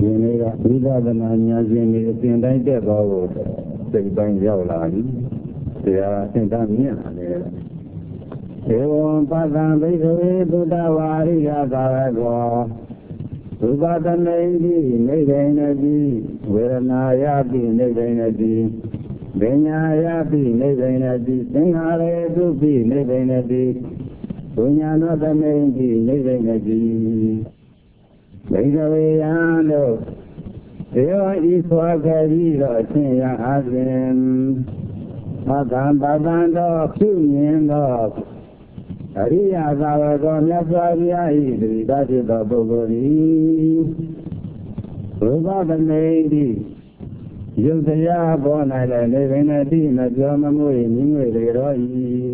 ရှင်လေးကဝိပဿနာဉာဏ်ရှင်တွေအစဉ်တိုင်းတက်သွားဖို့စိတ်ပိုင်းရောက်လာပြီတရားအစဉ်တိုင်းမြင်လာတယ်ဧဝံပတံဘိက္ခဝေသုတဝါရိယသာဝကောရူပတမေတိနိဗ္ဗိနတိဝေဒနာယပိနိဗ္ဗိနတိပညာယပိနိဗ္ဗိနတိသင်္ခါရေတုပိနိဗ္ဗိနတိဝိညာဏသမေတိနိဗ္ဗိနတိဘိက္ခဝေယံတို့ဧဝံဤစွာခဲ့ပြီးတော့အရှင်ရအားဖြင့်ပတံပတံတော်ပြုမြင်တော့အရိယသာဝကောမြတ်စွာဘုရား၏တိတဖြစ်သောပုဂ္ဂိုလ်သည်ရူပသမေတိယုတ်တရားပေါ်၌လည်းနေပင်တိမပြောမမွေမြင်ွေလေတော်၏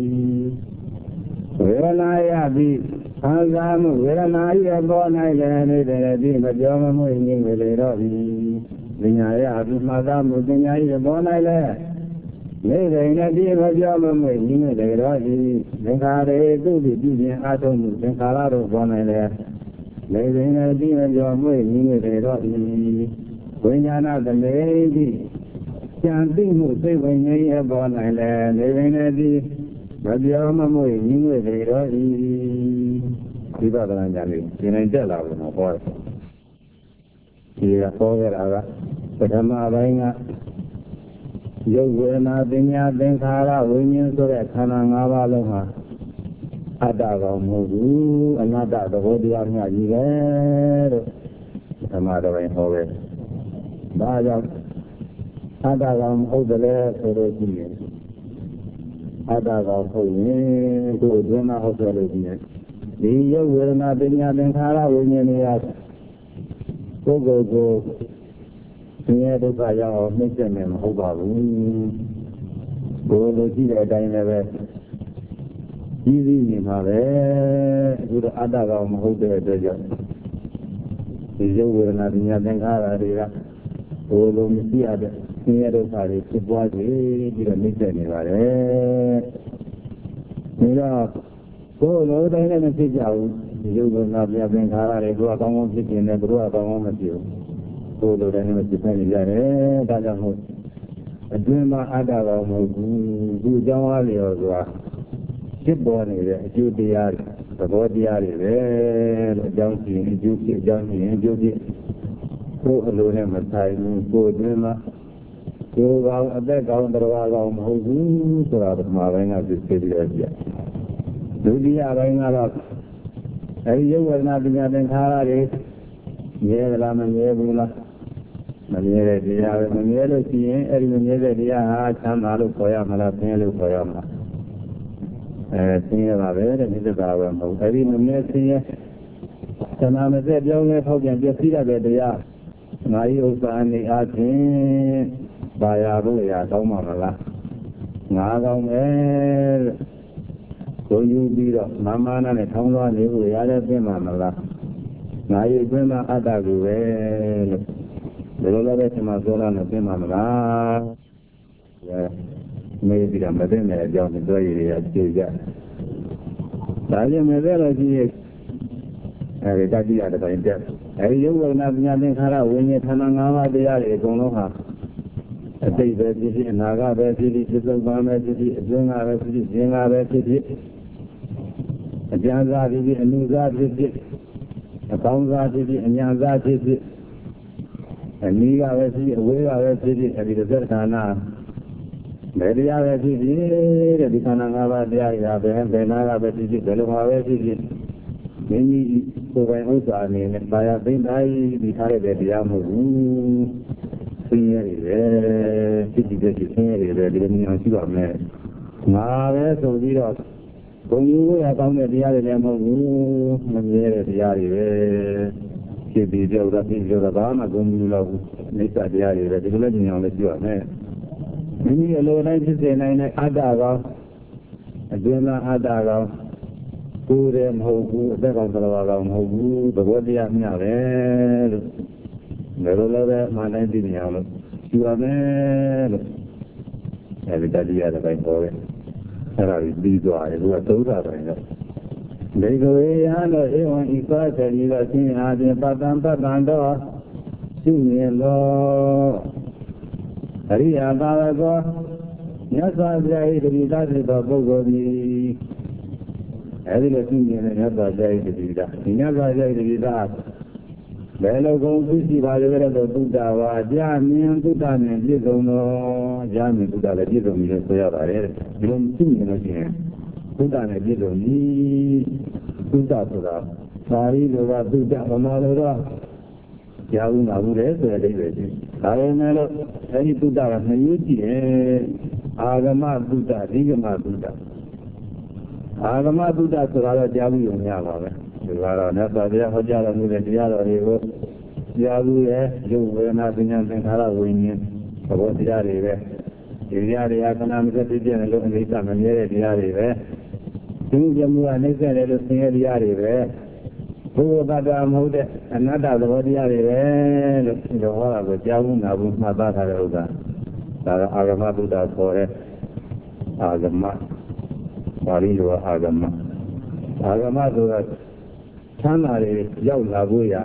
ဝေဒနာယပိခံစားမှုဝေဒနာ၏ပေါ်၌လည်းနေပင်တိမပြောမမွေမြင်ွေလေတော်၏ပညာယပိမှတ်သားမှုပညာ၏ပေါ်၌လည်းနေပင်တိမပြောမမွေမြင်ွေလေတော်၏သင်္ခါရေတုတိပြုခြင်းအာထုံးမှုသင်္ခါရတို့ပေါ်၌လည်းနေပင်တိမပြောမွေမြင်ွေလေတော်၏ဝိညာဏသမေတိဉာဏ်သိမှုစိတ်ဝိညာဉ်ရဲ့ပေါ်၌လည်းနေပင်တိမပြောမမွေမြင်ွေလေတော်၏ဒီပဒနာဉာဏ်လေးဒီနိုင်တက်လာလို့ဟောတယ်ဒီကဟောခဲ့တာကပထမပိုင်းကယုတ်ဝေဒနာပညာသင်္ခါရဝိညာဉ်ဆိုတဲ့ခန္ဓာ၅ပါးလုံးဟာအတ္တကောင်မဟုတ်ဘူးအနတ္တသဘောတရားများကြီးပဲလို့ပထမတစ်ပိုင်းဟောခဲ့ဒါကြောင့်အတ္တကောင်မဟုတ်တယ်ဆိုလို့ရှိရင်အတ္တကောင်ဟုတ်ရင်ကိုယ်အတွင်းမှာဟုတ်တယ်လို့ရှိရင်ဒီယုတ်ဝေဒနာပညာသင်္ခါရဝိညာဉ်တွေကပုဂ္ဂိုလ်ကိုဆင်းရဲဒုက္ခရောက်အောင်နှိမ့်ဆက်မယ်မဟုတ်ပါဘူးကိုယ်လိုကြည့်တဲ့အတိုင်းလည်းပဲကြီးကြီးနေမှာပဲအခုတော့အတ္တကောင်မဟုတ်တဲ့အတွက်ကြောင့်ဒီယုတ်ဝေဒနာပညာသင်္ခါရတွေကကိုယ်လိုမရှိရတဲ့ဆင်းရဲဒုက္ခတွေဖြစ်ပွားစေပြီးတော့နှိမ့်ဆက်နေပါတယ်ဒါတော့ကိုယ်လိုတိုင်းလည်းမဖြစ်ကြဘူးဒီယုတ်ဝေဒနာပညာသင်္ခါရတွေကိုယ်အကောင်းဆုံးဖြစ်နေတယ်သူတို့အကောင်းဆုံးမဖြစ်ဘူးကိုယ်လိုတိုင်းလည်းဖြစ်နေကြတယ်ဒါကြောင့်မို့အတွင်းမှာအတ္တကောင်မဟုတ်ဘူးဒီအကြောင်းအားလျော်စွာဖြစ်ပေါ်နေတဲ့အကျိုးတရားတွေသဘောတရားတွေပဲလို့အကြောင်းရှိရင်အကျိုးဖြစ်အကြောင်းရှိရင်အကျိုးဖြစ်ကိုယ်အလိုနဲ့မဆိုင်ဘူးကိုယ်အတွင်းမှာကိုယ်ကောင်အသက်ကောင်တရားကောင်မဟုတ်ဘူးဆိုတာပထမပိုင်းကသိပြီးတော့ပြဒုတိယပိုင်းကတော့အဲဒီယုတ်ဝေဒနာပညာသင်္ခါရတွေမြဲလားမမြဲဘူးလားမမြဲတဲ့တရားပဲမမြဲလို့ရှိရင်အဲဒီမမြဲတဲ့တရားဟာချမ်းသာလို့ခေါ်ရမလားဆင်းရဲလို့ခေါ်ရမလားဆင်းရဲပါပဲတဲ့ဒီလိုပါပဲမဟုတ်အဲဒီမမြဲဆင်းရဲသနာမသက်ပြောင်းလဲဖောက်ပြန်ပြည့်စည်တဲ့တရားငါဤဥစ္စာအနေအားဖြင့်ဘာယာဖို့ရာတောင်းပါမလားငါကောင်းပဲကိုယူပြီးတော့မာနနဲ့ထောင်းသွားနေဖို့ရတဲ့ပြင်မှာမလားငါဤအတွင်းမှာအတ္တကိုပဲလို့ဒီလိုလည်းပဲဒီမှာပြောရမယ်ပြင်မှာမလားမေးပြီးတော့မသိနေတဲ့အကြောင်းတွေတွေ့ရကျေကြဒါကြောင့်မသိလို့ရှိရင်အဲဒီတတိယတစ်ပိုင်းတက်အဲဒီယုတ်ဝေဒနာပညာသင်္ခါရဝိညာဉ်ဌာန၅ပါးတရားတွေအကုန်လုံးဟာအတိတ်ပဲဖြစ်ဖြစ်အနာဂတ်ပဲဖြစ်ဖြစ်ပြစ္ဆုတ်ပံပဲဖြစ်ဖြစ်အတွင်းကပဲဖြစ်ဖြစ်ဉာဏ်ကပဲဖြစ်ဖြစ်အကျဉ်းစားဖြစ်ဖြစ်အနုစားဖြစ်ဖြစ်အကောင်းစားဖြစ်ဖြစ်အညာစားဖြစ်ဖြစ်အနည်းကပဲဖြစ်ဖြစ်အဝေးကပဲဖြစ်ဖြစ်အဲဒီသက်ဌာနဘယ်တရားပဲဖြစ်ဖြစ်တဲ့ဒီခန္ဓာ၅ပါးတရားတွေဘယ်နာကပဲဖြစ်ဖြစ်ဘယ်လိုမှာပဲဖြစ်ဖြစ်မင်းကြီးကိုယ်ပိုင်ဥစ္စာအနေနဲ့ပါရသိမ့်တိုင်းပြီးထားတဲ့တရားမဟုတ်ဘူးဆင်းရဲတွေပဲဖြစ်တဲ့ဆင်းရဲတွေပဲဒီလိုမျိုးရှိပါမယ်ငါပဲဆိုပြီးတော့ဘုံယူရကောင်းတဲ့တရားတွေလည်းမဟုတ်ဘူးမမြဲတဲ့တရားတွေပဲဖြစ်ပြီးကြောက်တာဖြစ်ကြောက်တာဘာမှဘုံယူတော့နိစ္စတရားတွေပဲဒီလိုလည်းမြင်အောင်လည်းရှိပါမယ်မိမိအလိုတိုင်းဖြစ်စေနိုင်တဲ့အတ္တကောင်အတွင်းသားအတ္တကောင်ကိုယ်တည်းမဟုတ်ဘူးအသက်ကောင်တရားကောင်မဟုတ်ဘူးသဘောတရားမျှပဲလို့လည်းလည်းပဲမှန်တိုင်းသိနေအောင်လို့ရှိပါမယ်လို့အဲဒီတတိယတစ်ပိုင်းပေါ်တယ်အဲ့ဒါကြီးပြီးသွားတယ်သူကသုံးတာတိုင်းတော့ဒေဂဝေယံတို့ဧဝံဤသောစေဒီသောရှင်အားဖြင့်ပတ္တံတော့ရှုမြင်လို့အရိယာသာဝကောမြတ်စွာဘုရား၏တတိယဖြစ်သောပုဂ္ဂိုလ်သည်အဲဒီလိုရှုမြင်တဲ့မြတ်စွာဘုရား၏တတိယဒီမြတ်စွာဘုရား၏တတိယဘယ်လိုကုန်သိရှိပါလဲတော့သုဒ္ဓဝါကြာမြင်သုဒ္ဓနဲ့ပြည့်စုံသောကြာမြင်သုဒ္ဓလည်းပြည့်စုံပြီလို့ဆိုရပါတယ်ဒီလိုရှုမြင်လို့ရှိရင်သုဒ္ဓနဲ့ပြည့်စုံပြီသုဒ္ဓဆိုတာပါဠိလိုကသုဒ္ဓဗမာလိုတော့ကြားဘူးနာဘူးလေဆိုတဲ့အဓိပ္ပာယ်ရှိဒါပေမဲ့လို့အဲဒီသုဒ္ဓကနှစ်မျိုးရှိတယ်အာဂမသုဒ္ဓအဓိကမသုဒ္ဓအာဂမသုဒ္ဓဆိုတာတော့ကြားဘူးရုံရပါပဲဒီကတော့မြတ်စွာဘုရားဟောကြားတော်မူတဲ့တရားတော်တွေကိုကြားဘူးရဲ့ရုပ်ဝေဒနာပညာသင်္ခါရဝိညာဉ်သဘောတရားတွေပဲဒီတရားတွေကခဏမစက်ပြည့်ပြည့်လို့အနိစ္စမမြဲတဲ့တရားတွေပဲဒီကြမှုကနှိမ့်ဆက်တယ်လို့သင်ရတရားတွေပဲဘုရားတ္တမဟုတ်တဲ့အနတ္တသဘောတရားတွေပဲလို့ဒီလိုဟောတာကိုကြားဘူးနာဘူးမှတ်သားထားတဲ့ဥစ္စာဒါကအာဂမသုဒ္ဓခေါ်တဲ့အာဂမပါဠိလိုအာဂမဆိုတာချမ်းသာတွေရောက်လာဖို့ရ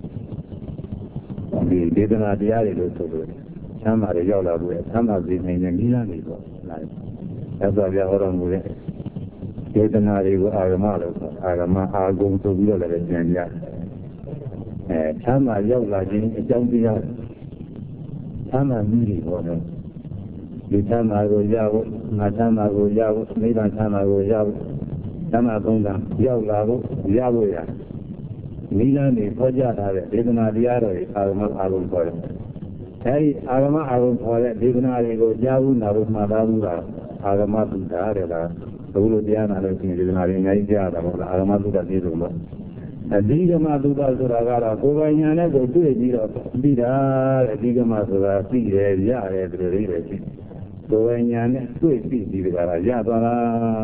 ဒီဒေသနာတရားတွေလို့ဆိုလို့ချမ်းသာတွေရောက်လာဖို့ရချမ်းသာစေနိုင်တဲ့နိလန်းတွေပေါ့လားအဲ့ဒါပြဟောတော်မူတဲ့ဒေသနာတွေကိုအာဂမလို့ဆိုအာဂမအာဂုံဆိုပြီးတော့လည်းကျန်ကြချမ်းသာရောက်လာခြင်းအကြောင်းတရားချမ်းသာမှုတွေပေါ့နော်ဒီချမ်းသာကိုရဖို့ငါချမ်းသာကိုရဖို့နိဗ္ဗာန်ချမ်းသာကိုရဖို့ချမ်းသာသုံးတာရောက်လာဖို့ရဖို့ရနိလန်းတွေခေါ်ကြထားတဲ့ဒေသနာတရားတော်တွေအာဂမအာဂုံခေါ်တယ်အဲဒီအာဂမအာဂုံခေါ်တဲ့ဒေသနာတွေကိုကြားဘူးနာဘူးမှတ်သားဘူးလားအာဂမသုဒ္ဓတဲ့လားဘုလိုတရားနာလို့ရှိရင်ဒေသနာတွေအများကြီးကြားတာပေါ့လားအာဂမသုဒ္ဓပြည့်စုံလို့အဓိကမသုဒ္ဓဆိုတာကတော့ကိုယ်ပိုင်ဉာဏ်နဲ့ကိုတွေ့ပြီးတော့ပြီးတာတဲ့အဓိကမဆိုတာသိတယ်ရတယ်ဒီလိုလေးပဲရှိကိုယ်ပိုင်ဉာဏ်နဲ့တွေ့ပြီးဒီကရာရသွားတာ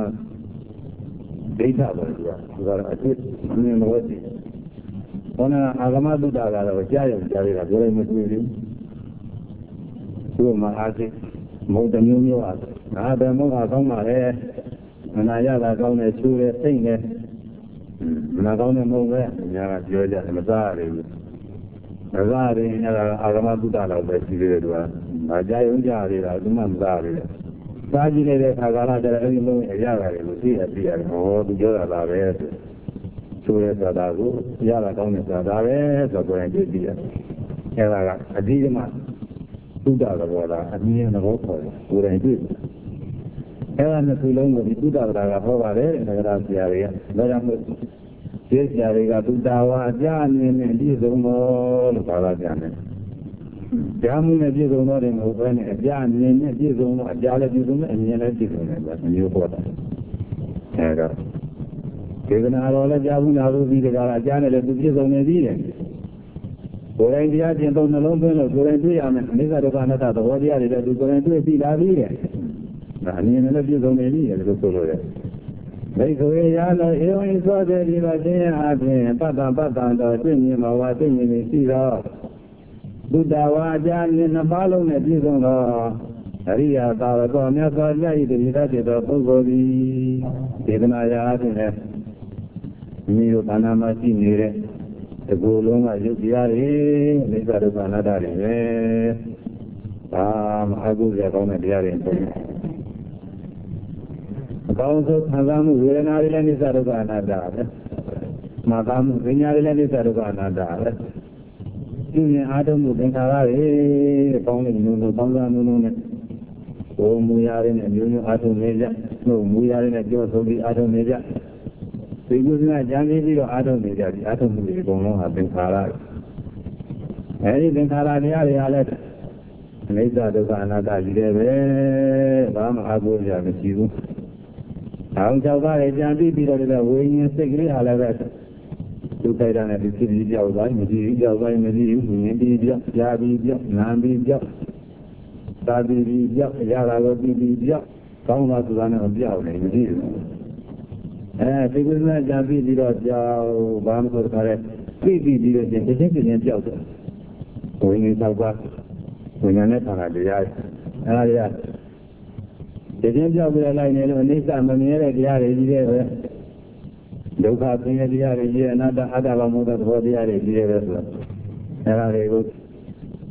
ဒိဋ္ဌပဲသူကတော့အတွေ့အမြင်လို့ရှိဘောနာအာဂမသုဒ္ဓကတော့ကြားရုံကြားရတာပြောလိုက်မတွေ့ဘူးသူ့မှာအားစိမုံတမျိုးမျိုးအားဒါပဲမုံကကောင်းပါလေမနာရတာကောင်းတယ်ချူတယ်စိတ်နဲ့မနာကောင်းတဲ့မုံပဲညာကပြောကြတယ်မစားရဘူးမစားရင်အဲ့ဒါအာဂမသုဒ္ဓလောက်ပဲရှိသေးတယ်သူကမကြားရုံကြားရတာသူမှမစားရဘူးစားကြည့်တဲ့အခါကာလကျတော့အဲ့ဒီမုံရရတယ်လို့သိရတယ်ဟောသူပြောတာပဲဆိုရဲဆိုတာကိုရတာကောင်းတယ်ဆိုတာပဲဆိုတော့ကိုယ်တိုင်ကြည့်ရတယ်အဲ့ဒါကအဓိကမှသုဒ္ဓသဘောလားအမြင်သဘောခေါ်တယ်ကိုယ်တိုင်တွေ့အဲ့ဒါနှစ်ခုလုံးကိုဒီသုဒ္ဓဗလာကဟောပါတယ်တဲ့နဂရဆရာတွေကဒါကြောင့်မို့ကျေးဆရာတွေကသုဒ္ဓဝါအကြအနေနဲ့ပြည့်စုံတော်လို့ပါလာကြတယ်ကြားမှုနဲ့ပြည့်စုံတော်တယ်မဟုတ်ဘဲနဲ့အကြအနေနဲ့ပြည့်စုံတော့အကြလည်းပြည့်စုံတယ်အမြင်လည်းပြည့်စုံတယ်ဆိုတာမျိုးဟောတာအဲ့တော့ဒေသနာတော်လည်းကြားဘူးနာဘူးပြီးတကားအကြနဲ့လည်းသူပြည့်စုံနေသေးတယ်ကိုယ်တိုင်တရားကျင့်သုံးနှလုံးသွင်းလို့ကိုယ်တိုင်တွေ့ရမယ်အနိစ္စဒုက္ခအနတ္တသဘောတရားတွေလည်းသူကိုယ်တိုင်တွေ့သိလာပြီးတယ်ဒါအမြင်နဲ့ပြည့်စုံနေပြီလို့ဆိုလို့ရတယ်ဘိက္ခဝေယလောဧဝံသောတေဒီပါခြင်းအပြင်ပတ္တပတ္တံတော်တွေ့မြင်မှာဝါသိမြင်နေရှိသောသုဒ္ဓဝါအကြမြင်နှစ်ပါးလုံးနဲ့ပြည့်စုံသောအရိယာသာဝကောမြတ်စွာဘုရား၏တတိယဖြစ်သောပုဂ္ဂိုလ်သည်ဒေသနာရာအပြင်လည်းမိတို့ဘာနာမှာရှိနေတဲ့ဒီကိုယ်လုံးကရုပ်တရားတွေအိသဒုက္ခအနတ္တတွေပဲဒါမအကုသိုလ်ကောင်းတဲ့တရားတွေပုံအကောင်းဆုံးခံစားမှုဝေဒနာတွေလည်းအိသဒုက္ခအနတ္တပဲမာသမှုပညာတွေလည်းအိသဒုက္ခအနတ္တပဲဒီရင်အာထုံမှုသင်္ခါရတွေကောင်းတဲ့မျိုးမျိုးကောင်းစားမျိုးမျိုးနဲ့ဘုံမူရတဲ့မျိုးမျိုးအာထုံနေကြနှုတ်မူရတဲ့ကြောဆုံးပြီးအာထုံနေကြဒီကုသနာကြံပြီးတော့အာထုံနေကြဒီအာထုံမှုတွေအကုန်လုံးဟာသင်္ခါရအဲဒီသင်္ခါရတရားတွေအားလည်းအနိစ္စဒုက္ခအနတ္တကြီးတယ်ပဲဘာမှအကူရမရှိဘူး။အောင်၆ပါးတွေကြံပြီးတော့လည်းဝိညာဉ်စိတ်ကလေးဟာလည်းပဲဒုက္ခရတဲ့ဒီဖြစ်ပြီးကြောက်သွားမရှိဘူးကြောက်သွားမရှိဘူးမြင်ပြီးကြောက်ကြားပြီးကြောက်နားပြီးကြောက်သာပြီးကြောက်ရတာကိုပြီးကြောက်ကောင်းတာဆိုတာနဲ့မပြောက်နိုင်မရှိဘူးဒီကုသနာကြံပြီးတော့ကြောက်ဘာမှမဆိုတခါတည်းပြီးတော့ချင်းချင်းကြောက်တယ်ဝိညာဉ်၆ပါးဝိညာဉ်နဲ့ခန္ဓာတရားအဲ့ဒါတွေကချင်းပြောက်ပြီးလိုက်နေလို့အိဋ္ဌမမြဲတဲ့တရားတွေကြီးတယ်ပဲဒုက္ခဆင်းရဲတရားတွေကြီးအနတ္တအတ္တဘာမဟုတ်တဲ့သဘောတရားတွေကြီးတယ်ပဲဆိုတော့အဲ့ဒါတွေကို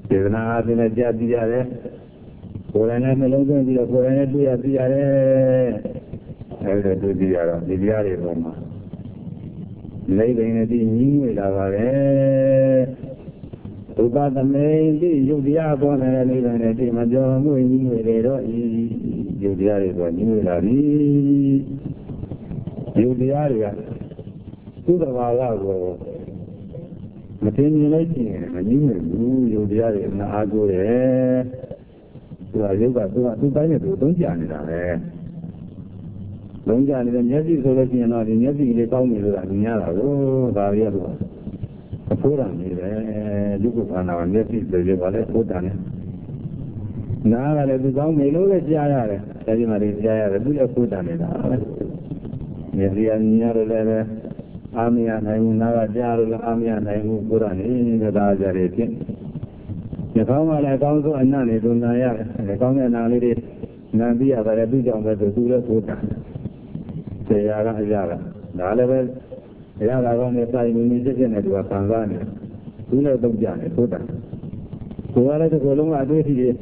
Devana Adina Jadiare, Korana Melon, the Korana Diare, Elder to the Diare Roma. Living at the new Lavare. Uba the main, you diabon and even at the Major Moving you diare for New Lavi. You diaria. To the Valago. Materializing and you diare in Agore. To a yoga to buy it, don't Janita. Don't Janita, Yeti, so that you know, in Yeti, they call me that Niara, oh, Varia. A poor one, you could find our nephew, the Valet put on it. Now I let you go, may look at Jaya, tell you, Maria, do your food on it. Yes, the Niara, Amia, and Navajar, Amia, and Puran in the Dajarati. The Kama, I found so and none, to Naya, the Kama and Nali, Nabia, but I do jump at the Sula Putan. Say Yara, the level. Yara on the side, we need to get to a Tanzania. Sooner than Janet, Puta. So I let the Coloma do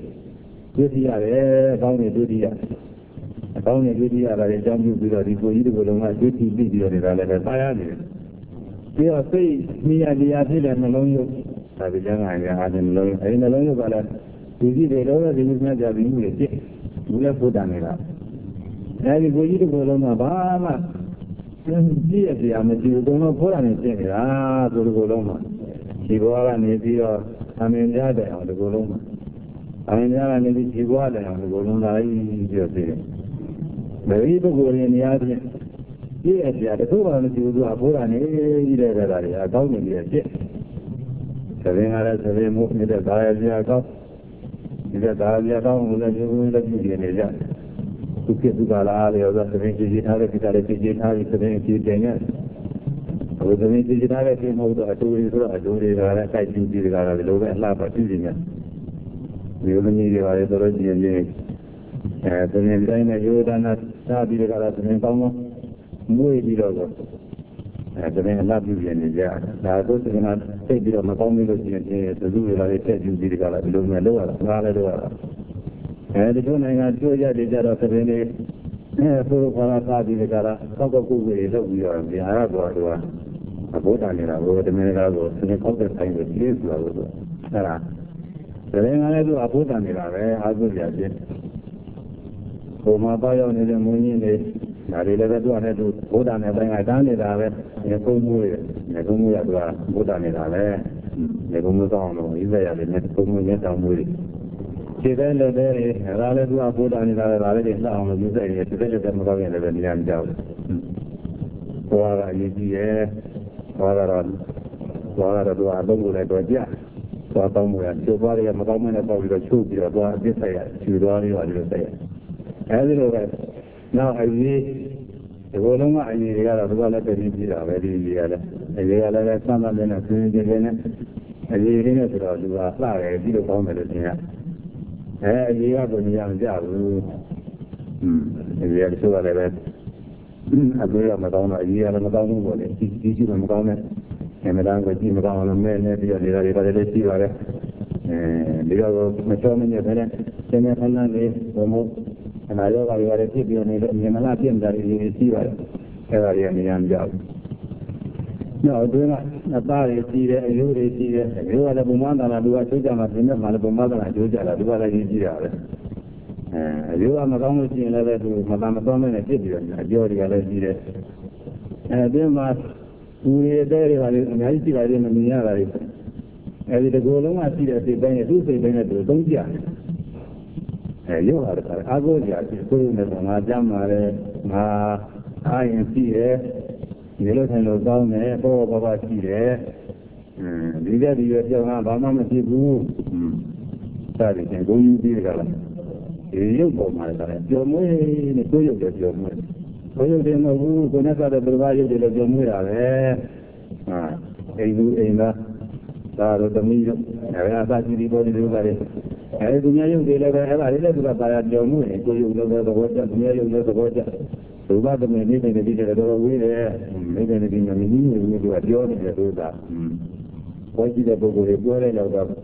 it, found a duty. I found a duty at a jump to the Coloma duty video in the Pioneer. We are saying, me and the Azil and alone, I was young, I had in alone, but we did it over the movement of the English. We have put on it up. And we go to Coloma, Bama. Yes, I am a Chihuahua for anything. To the Goloma. Chihuahua and the Aminada on the Goloma. Aminada and the Chihuahua on the Goloma. The people go in the other. Yes, the two of you do a poor and a government. Yes, 7 hours a day moved with the Diago. If the Diago will let you in the to get to Gala, the other digitality, with the digitality mode, I do it, I do the Gala, the lab at using it. We only need the authority and the name you done not study the Gala, the name Tomo, muy below. The name love you in the yard. I don't cannot take it on the community to do it, I said you did the Gala, below my lower. And the one I got to the Jara Savini, full of Parasadi, the Gara, Cocoa, we are the Arab or a Botanera, over the Menago, and the Cocker time with Liz. The name I do a Botanera, I will get it. So my bio in the morning, I delivered to a to Botan, and I done it, in a full movie, Negumu, Botanera, Negumu, Israel, and Negumu, movie. Then there, rather to put on it, rather than down, you say, to let them go in the young job. Or I need or do I don't like a jack. So I don't wear two body of a government about the truth, you are this say, you do you say. As it was, now I need the volume I need to get a very a letter, some of them are doing the and you didn't do a flower, a little comment. You have a young job. We are sure that I agree on Madonna, a year on Madonna, teach you Madonna, and Madame with Jim Madonna, men, the other, the other Machoman, and I love you are a tip on the Malapian that you see every young job. No, do not about it, you are the woman and I do a Suja, Malabumada, and Juja, do I you are not only seeing a letter to Madame Domin and Gideon, a Geordie, and then must we are there, and I see I didn't mean as the go along, I see that they do say Benet, don't ya. You are I go there, my jam, I am here. You look and look down there, for Baba here. You get your Bama people. Sorry, can go you be you go my your way, the two of your way. So you didn't know who connected the provider of your way. The medium, I thought you body do that. I do you deliver a by your way, so you know the water, near you know the water. So about the minute in the video, we there, maybe anything I mean, you do a job and do that. What did the book of the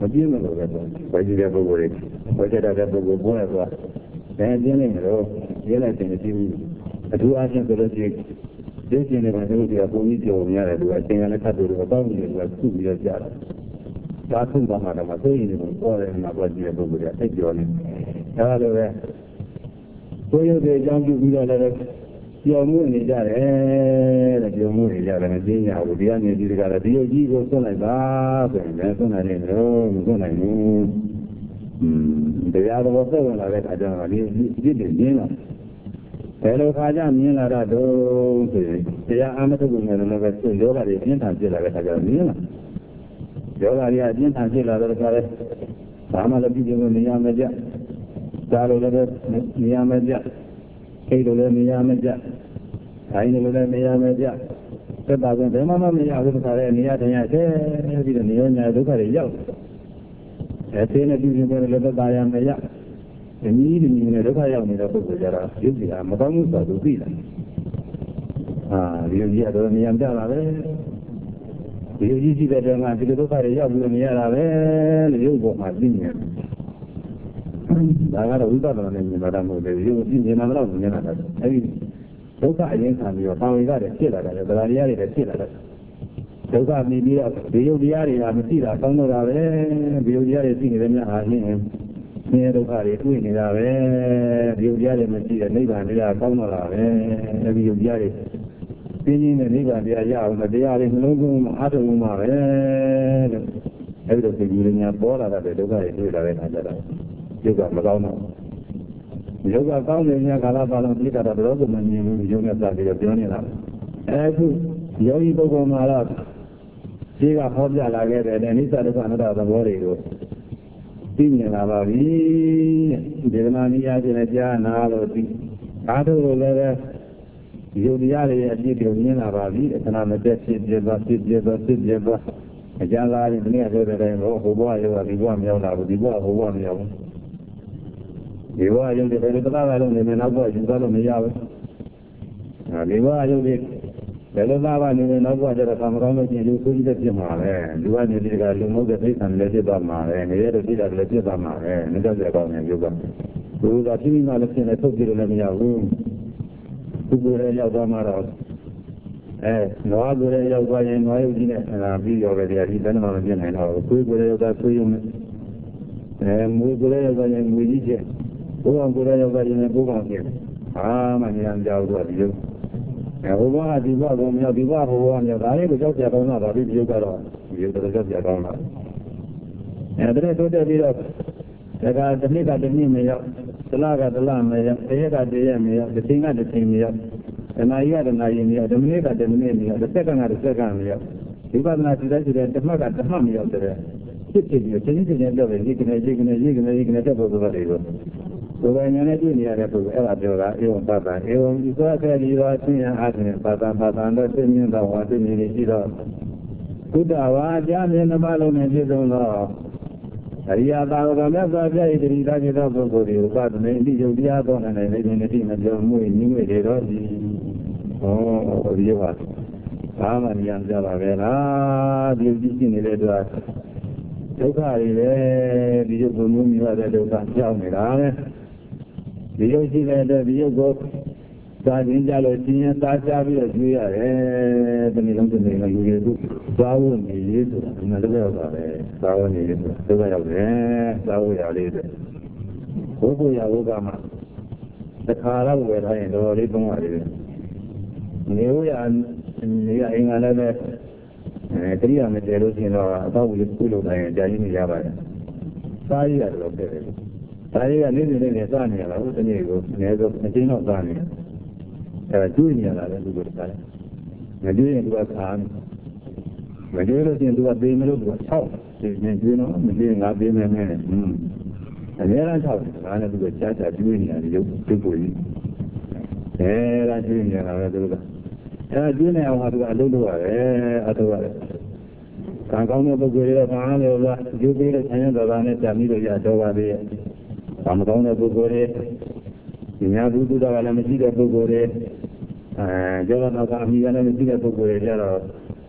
ပြင်းမလို့ပဲဝိုင်းကြည့်တဲ့ပုဂ္ဂိုလ်တွေဝိုင်းကြတဲ့ပုဂ္ဂိုလ်ပေါ်ရသွားတယ်ပြင်းနေတော့ပြင်းလိုက်တယ်မရှိဘူးအထူးအားဖြင့်ဆိုလို့ရှိရင်ဒီကျင်းနေတဲ့လူတွေကပုံကြီးကြော်များတယ်သူကအချိန်ကလည်းခတ်တူတော့တောင်းနေတယ်သူကခုပြီးတော့ကြားတယ်ဒါထုံးပါမှာတော့မသိရင်လည်းပေါ်တယ်မှာပေါ်ကြည့်တဲ့ပုဂ္ဂိုလ်တွေအိတ်ကြော်နေအဲလိုပဲကိုယ်ရုပ်တွေအကြောင်းပြုပြီးတော့လည်းပြောမှုနေကြတယ်တဲ့ပြောမှုနေကြတယ်မသိညာဘူးဒီကနေဒီကလည်းဒီရုပ်ကြီးကိုသွန်းလိုက်ပါဆိုရင်လည်းသွန်းနိုင်တယ်လို့မသွန်းနိုင်ဘူးတရားတော်ဆက်ဝင်လာတဲ့အခါကျတော့ဒီပြစ်တယ်မြင်လာဘယ်လိုခါကြမြင်လာတော့ဆိုရင်တရားအမထုတ်ကုန်တယ်လည်းပဲသူ့ယောဂတွေပြင်းထန်ဖြစ်လာတဲ့အခါကျတော့မြင်လာယောဂတွေအပြင်းထန်ဖြစ်လာတဲ့အခါလဲဘာမှလည်းပြည့်စုံနေရမယ်ကြဒါလိုလည်းနေရမယ်ကြအိတ်လိုလည်းနေရမယ်ကြခိုင်းလိုလည်းနေရမယ်ကြသက်သာဆုံးဘယ်မှမရဘူးခါလဲနေရတဲ့ရဆဲပြီးတော့နေရညာဒုက္ခတွေရောက်တယ်ဆင်းနေပြီးရင်လည်းသက်သာရမယ်ရဒီနည်းနဲ့ဒုက္ခရောက်နေတဲ့ပုဂ္ဂိုလ်ကြတာရုပ်ကြီးကမကောင်းမှုဆိုသူသိတယ်ဒီရုပ်ကြီးကတော့နေရကြတာပဲဒီရုပ်ကြီးရှိတဲ့တုန်းကဒီဒုက္ခတွေရောက်ပြီးနေရတာပဲလို့ရုပ်ပေါ်မှာသိနေတယ်ဒါကတော့ဝိပဿနာနဲ့မြင်တာမဟုတ်ဘူးရုပ်ကြီးမြင်တာတော့မြင်တာတယ်အဲဒီဒုက္ခအရင်ခံပြီးတော့ပါဝင်ကြတယ်ဖြစ်လာတယ်သရတရားတွေဖြစ်လာတယ်ဒုက္ခမြင်ပြီးတော့ဒီရုပ်တရားတွေကမရှိတာကောင်းတော့တာပဲဒီရုပ်တရားတွေရှိနေတယ်များအားဖြင့်ဆင်းရဲဒုက္ခတွေတွေ့နေတာပဲဒီရုပ်တရားတွေမရှိတဲ့နိဗ္ဗာန်တရားကောင်းတော့တာပဲအဲဒီရုပ်တရားတွေပြင်းရင်းနဲ့နိဗ္ဗာန်တရားရအောင်တရားတွေနှလုံးသွင်းမှအားထုတ်မှပဲလို့အဲဒီလိုသိကြည်ညာပေါ်လာတဲ့ဒုက္ခတွေတွေ့လာတဲ့အခါကျတော့ရုပ်ကမကောင်းတော့ရုပ်ကကောင်းနေညာကာလပါလုံးပြိတ္တာတော့ဘယ်လိုမှမမြင်ဘူးရုပ်နဲ့စပြီးတော့ပြောနေတာအခုယောဂီပုဂ္ဂိုလ်မှာတော့ဒီကဟောပြလာခဲ့တဲ့အနိစ္စဒုက္ခအနတ္တသဘောတွေကိုသိမြင်လာပါပြီဒေသနာနည်းအားဖြင့်ကြားနာလို့သိအားထုတ်လို့လည်းယုတ်တရားတွေရဲ့အပြည့်ကိုမြင်လာပါပြီခဏမတက်ဖြစ်ပြသွားဖြစ်ပြသွားဖြစ်ပြသွားအကျဉ်းသားရင်ဒီနေ့ပြောတဲ့တိုင်းဟိုဘဝရောဒီဘဝမရောက်လာဘူးဒီဘဝဟိုဘဝမရောက်ဘူးဒီဘဝရုပ်တွေဘယ်လိုသဘာဝလုံးနေနေနောက်ဘဝယူသွားလို့မရဘူးဒီဘဝရုပ်တွေဘယ်လိုသဘာဝနေနေနောက်ဘဝကျတော့ကာမကောင်းလို့ချင်းလူဆိုးကြီးတဲ့ဖြစ်မှာပဲလူကနေဒီကလူမဟုတ်တဲ့သိက္ခာလည်းဖြစ်သွားမှာပဲငရဲတို့သိတာလည်းဖြစ်သွားမှာပဲမတတ်တဲ့ကောင်းတဲ့ရုပ်ကဘုရားပြင်းမှလည်းဖြစ်နေထုတ်ပြလို့လည်းမရဘူးသူကိုယ်လည်းရောက်သွားမှတော့နွားကိုယ်လည်းရောက်သွားရင်နွားရုပ်ကြီးနဲ့ပြီးရောပဲတရားဒီတဏ္ဍာမပြည့်နိုင်တော့ကိုယ်ကိုယ်လည်းရောက်တာဆွေးရုံနဲ့မူကိုယ်လည်းရောက်သွားရင်မူကြီးချက်ဘုရားကိုယ်လည်းရောက်သွားရင်ဘုရားဖြစ်မှနေရာကြောက်တော့ဒီလိုဘုရားဒီဘဘုံမြောက်ဒီဘဘုံမြောက်ဒါလေးကိုကြောက်ကြကောင်းတာဒီရုပ်ကတော့ဒီရုပ်တော့ကြောက်ကြကောင်းတာတဲ့တိုးတက်ပြီးတော့ဒါကတစ်နှစ်ကတစ်နှစ်မရောက်တလကတလမရောက်တရက်ကတရက်မရောက်တစ်ချိန်ကတစ်ချိန်မရောက်တနာရီကတနာရီမရောက်တစ်မိနစ်ကတစ်မိနစ်မရောက်တစ်စက္ကန့်ကတစ်စက္ကန့်မရောက်ဒီပဒနာစိတ်တိုင်းစိတ်တိုင်းတစ်မှတ်ကတစ်မှတ်မရောက်တဲ့ဖြစ်ဖြစ်ပြီးချင်းချင်းချင်းတော့ပဲဒီကနေတက်ဖို့ဆိုတာတွေကိုဘုရားညာနဲ့တွေ့နေရတဲ့ပုဂ္ဂိုလ်အဲ့ဒါပြောတာဧဝံပတ္တဧဝံဒီသောကလေးရောဆင်းရဲအားဖြင့်ပတ္တတော့သိမြင်သောဝါသိမြင်နေရှိတော့ကုတ္တဝါအကြမြင်နှမလုံးနဲ့ပြည့်စုံသောအရိယသာဝကမြတ်စွာဘုရား၏တတိယဖြစ်သောပုဂ္ဂိုလ်သည်ဥပဒနေအတိယတရားတော်၌လည်းဒီနေ့တိမပြောမှုညင်းွေတွေတော့ဒီဒီရောဘာမှမရကြပါပဲလားဒီကြည့်နေနေတဲ့အတွက်ဒုက္ခတွေလည်းဒီရုပ်ကိုမျိုးမြတ်တဲ့ဒုက္ခကြောက်နေတာပဲဒီရုပ်ရှိတဲ့အတွက်ဒီရုပ်ကိုသာခြင်းကြလို့ရှင်ရင်သာချပြီးတော့ကျွေးရတယ်ဒီနေ့လုံးဒီနေ့လုံးယူရသူသွားဖို့နေရေးဆိုတာငါလည်းရောက်ပါပဲသွားဖို့နေရေးဆိုတာဒုက္ခရောက်တယ်သွားဖို့ရလေးတဲ့ဘုဘရဝကမှာတခါတော့ဝယ်ထားရင်တော်လေးသုံးရတယ်နေရနေရအင်္ဂါလည်းပဲတတိယမတည်လို့ရှိရင်တော့အသောဝိကုလို့တိုင်းအကြရင်နေရပါတယ်စားရရတယ်တဲ့စားရကနေ့နေ့နဲ့စားနေရတာဟုတ်တနေ့ကိုအနည်းဆုံးအချင်းတော့စားနေတယ်ကျွေးနေရတာလည်းသူကစားတယ်မကျွေးရင်သူကခါမကျွေးလို့ရှိရင်သူကပေးမလို့သူက၆ဒီနေ့ကျွေးတော့မကျွေးငါပေးမယ်နဲ့အများအား၆တယ်ဒါနဲ့သူကချာချာကျွေးနေရတယ်ရုပ်သူ့ကိုကြီးဒါကျွေးနေရတာပဲသူကကျွေးနေအောင်ဟာသူကအလုပ်လုပ်ရတယ်အထောက်ရတယ်ကံကောင်းတဲ့ပုဂ္ဂိုလ်တွေကဘာလဲလို့ယူပြီးတဲ့ဆင်းရဲတော်တာနဲ့ကြာပြီးတော့ရတော့ပါသေးရဲ့။ဘာမကောင်းတဲ့ပုဂ္ဂိုလ်တွေညာဘူးတူတာကလည်းမရှိတဲ့ပုဂ္ဂိုလ်တွေကျောင်းတော်ကအမိကလည်းမရှိတဲ့ပုဂ္ဂိုလ်တွေကြတော့တ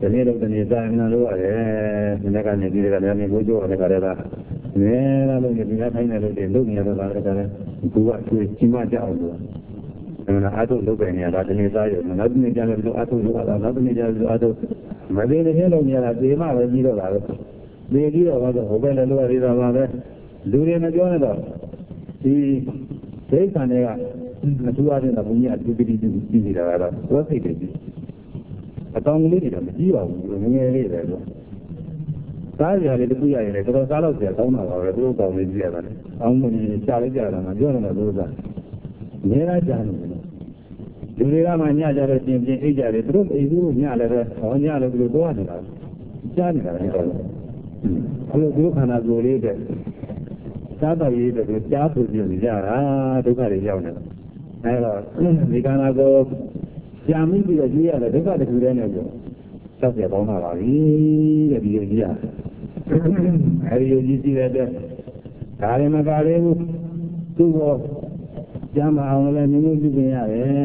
the little than his time in a lower, the Nagan, the Gojo, the Carrera. Then I look at the Nagan, looking at the Carrera, who was to Chimaja. And I don't look any other than his eye, and nothing is done to nothing is done to Maybe the hill on the Adima, the middle of it. The idea was a hotel and lower river around it. During the Jonathan, the Take on the 2 hours in the Bunya to be the other. What it is? A tongue leader, you are near Sadia, the Buya, the Salos, the Toma, or a group of the German. Only Charlie German, a Jonathan Rosa. Near Jan. Julia Mania, the Asia, the group is Yala, or Yala, the Guadana. Janina. Hello, group and I go later. Saba is the Japu, to carry Yana. We can go Yamin to the Gia, the Deva, the Gureno. Such a bomber, the Gia. Have you see that? Karimagare, 2 walk. Jama on the music in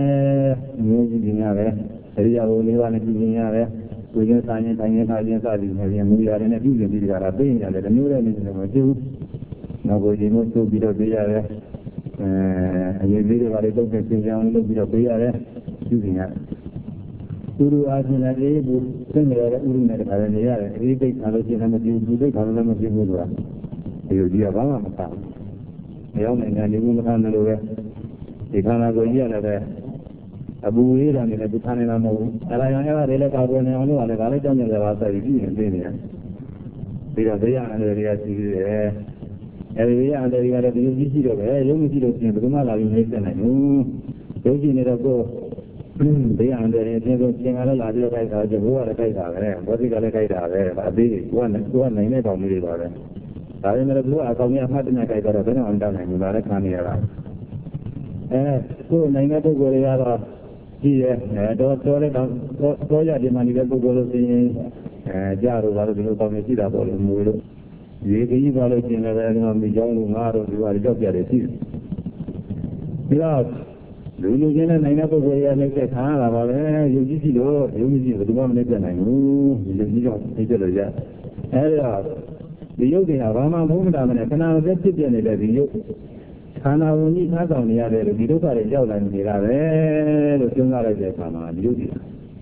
Yare, Ria Oliva in Yare, we can sign it and we are in a fusion, we are a being and the new religion of Jew. Now we must to be the Yare, and you really are able to see down the Yare, using it. Guru Asana Rebu, similar to the Yare, we take Halogen and the Jew, they call them a Jew. You be a Bama. Young and you will handle the The Kana go here, Abu and the Butana Mo, and I never let out when I only want to validate on the Vasa in India. Because they are under the every year under the UGC, you see the Rumala in Hasten. Those in it go. They are under the General Ladia, the Boa Kaita, what is the Kaita, they one name of me. I remember I told me I'm not in a Kaita on down and you are a Kamiara. So, Nanga to Goria, here, Toya, the money that go to Jaru, the Commissia, or Mulu. You can evaluate in the young Maro, you are just at it. Yes, do you get a Nanga to Goria, make a car, you see, you see the one that I knew, you don't take it yet. The Yogi Rama moved on and I cannot get it in the Kana only has on the other, we look at it out and we are there, the Junga Sama, beauty.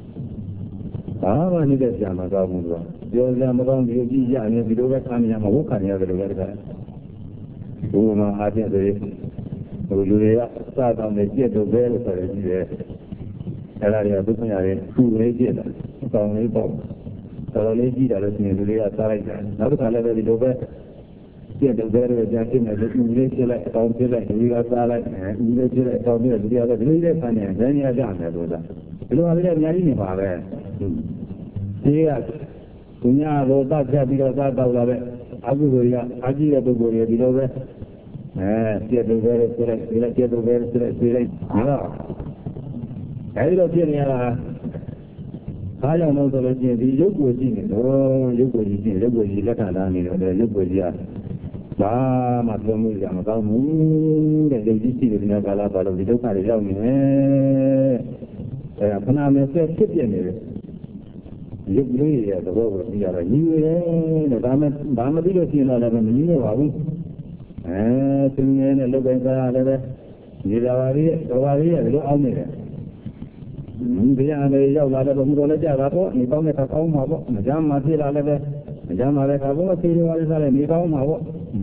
I need a Yama Gamuza. Your Yamagon, you and you do that time Yamahoka and the other. Uma, I think the start on the jet of Bell for a year. Elaria Bukanari, who lay jet, only bomb. So, lady that is near the outside. Now, the color of the over. The very Jackson as a like Council like we are like the other leader and then you are done. You know, I have Yarini Father. Yes, Punya Rosa because I love it. Aguria, Agia Buguria below it. Get the very select, get the very select. I don't hear I don't know the look was in it. Oh, you could see the way let her down in the look was ya. Ba, Matlamu, Yamakamu, and they see the Nagala, but we don't carry down in it. Panama said, sit in it. You agree at the road, we are a new the Bama Digas in 11 years. And look at the Yidavari, look on it. They are the Yala of Mulaja, you come at home, Jama Tila, Jama Kabo, and you come out.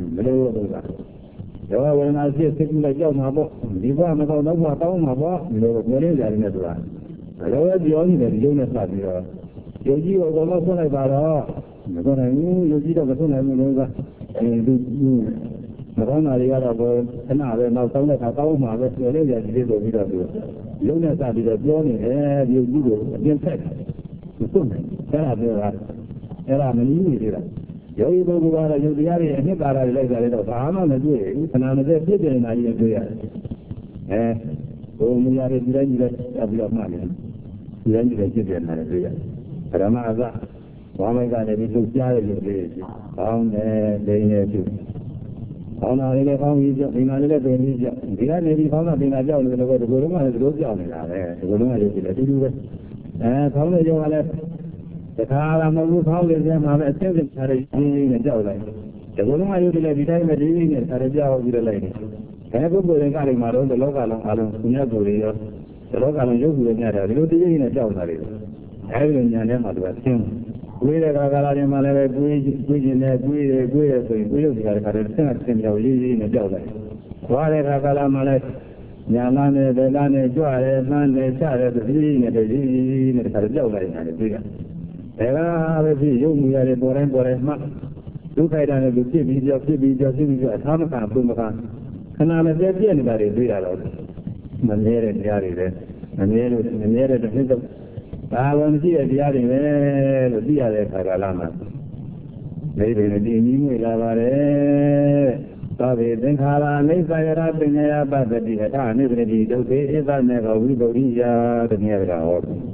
When I see a sitting like Yamabo, Diva, no one home, what is that in the land? I know the only that you know. You will not say about because I knew you did a person and do. The one I got about an hour now, some like a cow, my best lady, and did what we do. You know that is a journey, and you do against sex. Can I do that? And I'm a new leader. You go to our Yudiari and hit our legs of Hama and do it, and I'm a dead and I do it. We are in the of your money. Then you get it, and I do it. Ramaza, Wamaga, and we took Jari, found the on our in another religion. The other lady found nothing I don't know what the Guruma is goes on. The Guruma is to do it. And how many you are left? The Kalamu found them have attended Harry and Jolly. The woman I usually time at evening at Haraja with the lady. Have a good regarding my own the local Alan Sunyago, the local Yogu and Yara, you did in a Jolly. Having Yanema was him. We are Galaria Malay, we in that we are in a Jolly. While Gala Malay, Yamane, the Lane, Joy, Lane, Sarah, the Zine, the Zine, the Jolly, and the bigger. There are a few young Boran. Look at the TV, just Hamaka, Bumakan. And I'm a very anybody, read out. Manere and Yari, and near the hill. I want to see a Yari, the other Pagalama. Maybe the Dini Lavare. Sorry, then Hala, late by a rap in a bad time, if I never will go the near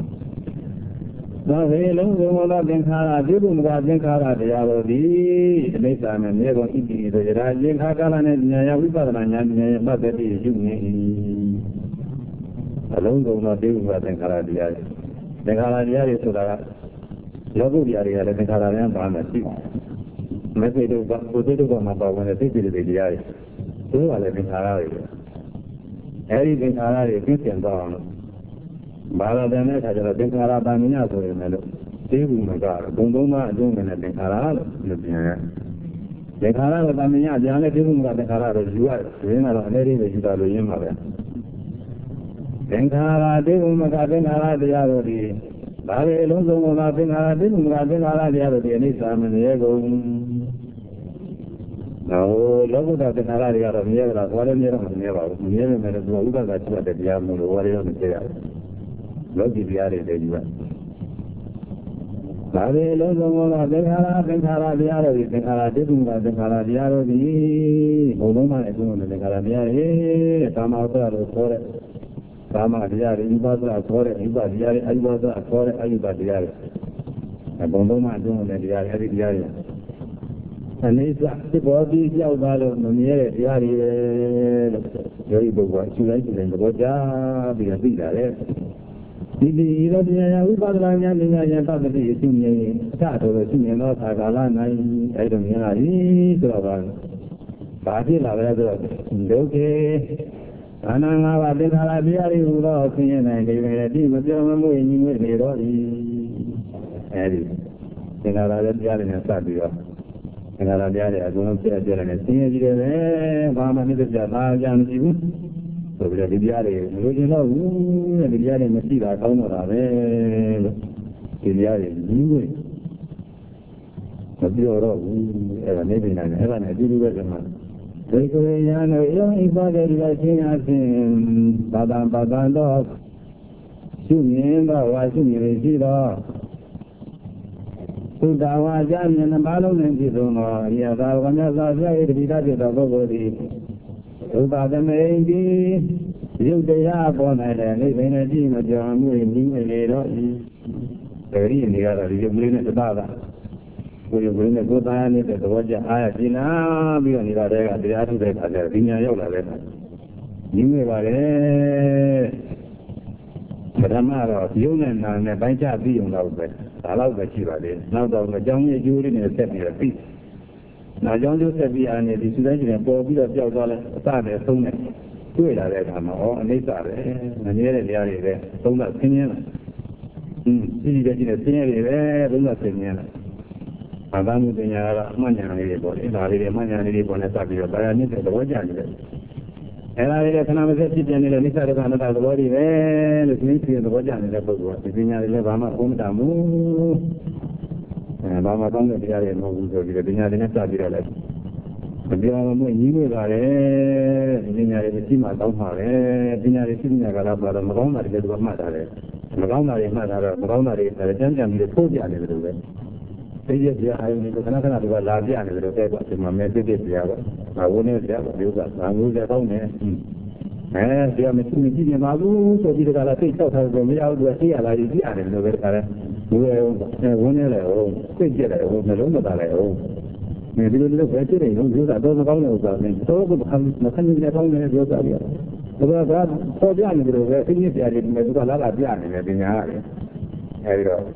long Benkara, Dibum Benkara, the Yavodi, the Mesa, and never eating the Rajin Hakalan and Yaviparan, but that is you. Alone go not do what Benkara the Yari. Benkara the Yari to the Yabu Yari, the Benkara and Bana. Maybe to potato about when the city is the Yari. So I live in Harari. Harry Benkara is Christian down. Bala than it had a Benkara Bamina to him, Tibu Magar, Bunduma, Doom and a Benkara, Benkara Bamina, the only Tibu Benkara, you are, Rina, Lady, the Yimara. Benkara, Tibu Magar, Benkara, the other day. Bale Lonzo, Benkara, Tibu Benkara, the other day, and it's Sam and Diego. No, logo da Benkara, the other year, what a year of never, never made a Luga that you had the Yamu, the warrior of the day. Logi Viari de Jua. Bade Logo, Benkara, the other, Benkara, Dibunga, Benkara, the other, the Odoma, the Benkara, the Tamaka, Forest, Tama, the other, Ibada, Forest, Ibada, Ibada, Forest, Ibada, the other. A Bondoma, the other, the other. And it's the body, Yavalo, Nomia, the other, very good, what you like in the Boja, the Abida. We got the singing, Tato, singing, not Agalana, I don't know. Party Lavado, okay. And I'm a bit of a very low thing, and they made a deal with them with me. Eddie, in another Jalin and Sabio. In another Jalin, I don't say a Jalin and sing, Mama, Mrs. Jan. So we are the Yari, and the Yari Messida, Tomara, the Yari, you. But you are all ever living and heaven, I do with them. Take away, young father, like him, Badam dog. Soon, watching you, see the Sudawa Jan and Balon and Gizoma, yes, I want to say to be that is a body. About the maybe you they are born and living a dream of your moving later. Very in the other, you bring it about that. Will you bring a good man into the water? I see now, we only got the other day, the Vina Yola. You were there. But I'm out of human and a bunch of being out there. I love the Chiva. Now, the young Julie and set me a piece. Now, John Joseph, and the student and Bobby of $1 started soon. Do it at that time, or and they started, and nearly the area, so much opinion. See that in a scenery there, do not say near. Madame Diana, Mania, body, and I did a Mania, on a Sabio, but I need the Wajan. And I reckon I was a citizen in the Nissan of the body, well, it's me in the Wajan in the book, the Vina Levama, Homdamu. And Bama Banga, the area of the Vina Sabio. But you are more new about it, Vina Sima, Vina Sima, Galaba, Marona, the Mother. Marona is Mother, Marona is a gentleman with a podium a little bit. I need to connect with a large and a little bit of my message. I wouldn't have used that. I will get home. And they are making Malu, so did I think out of the meal to see a lady and the better. Well, one level, quick get a home alone about it. Maybe a little better, you don't use that. Those of them. So good, nothing at home in your area. So that for the young, I think I didn't make a lot of young in the area.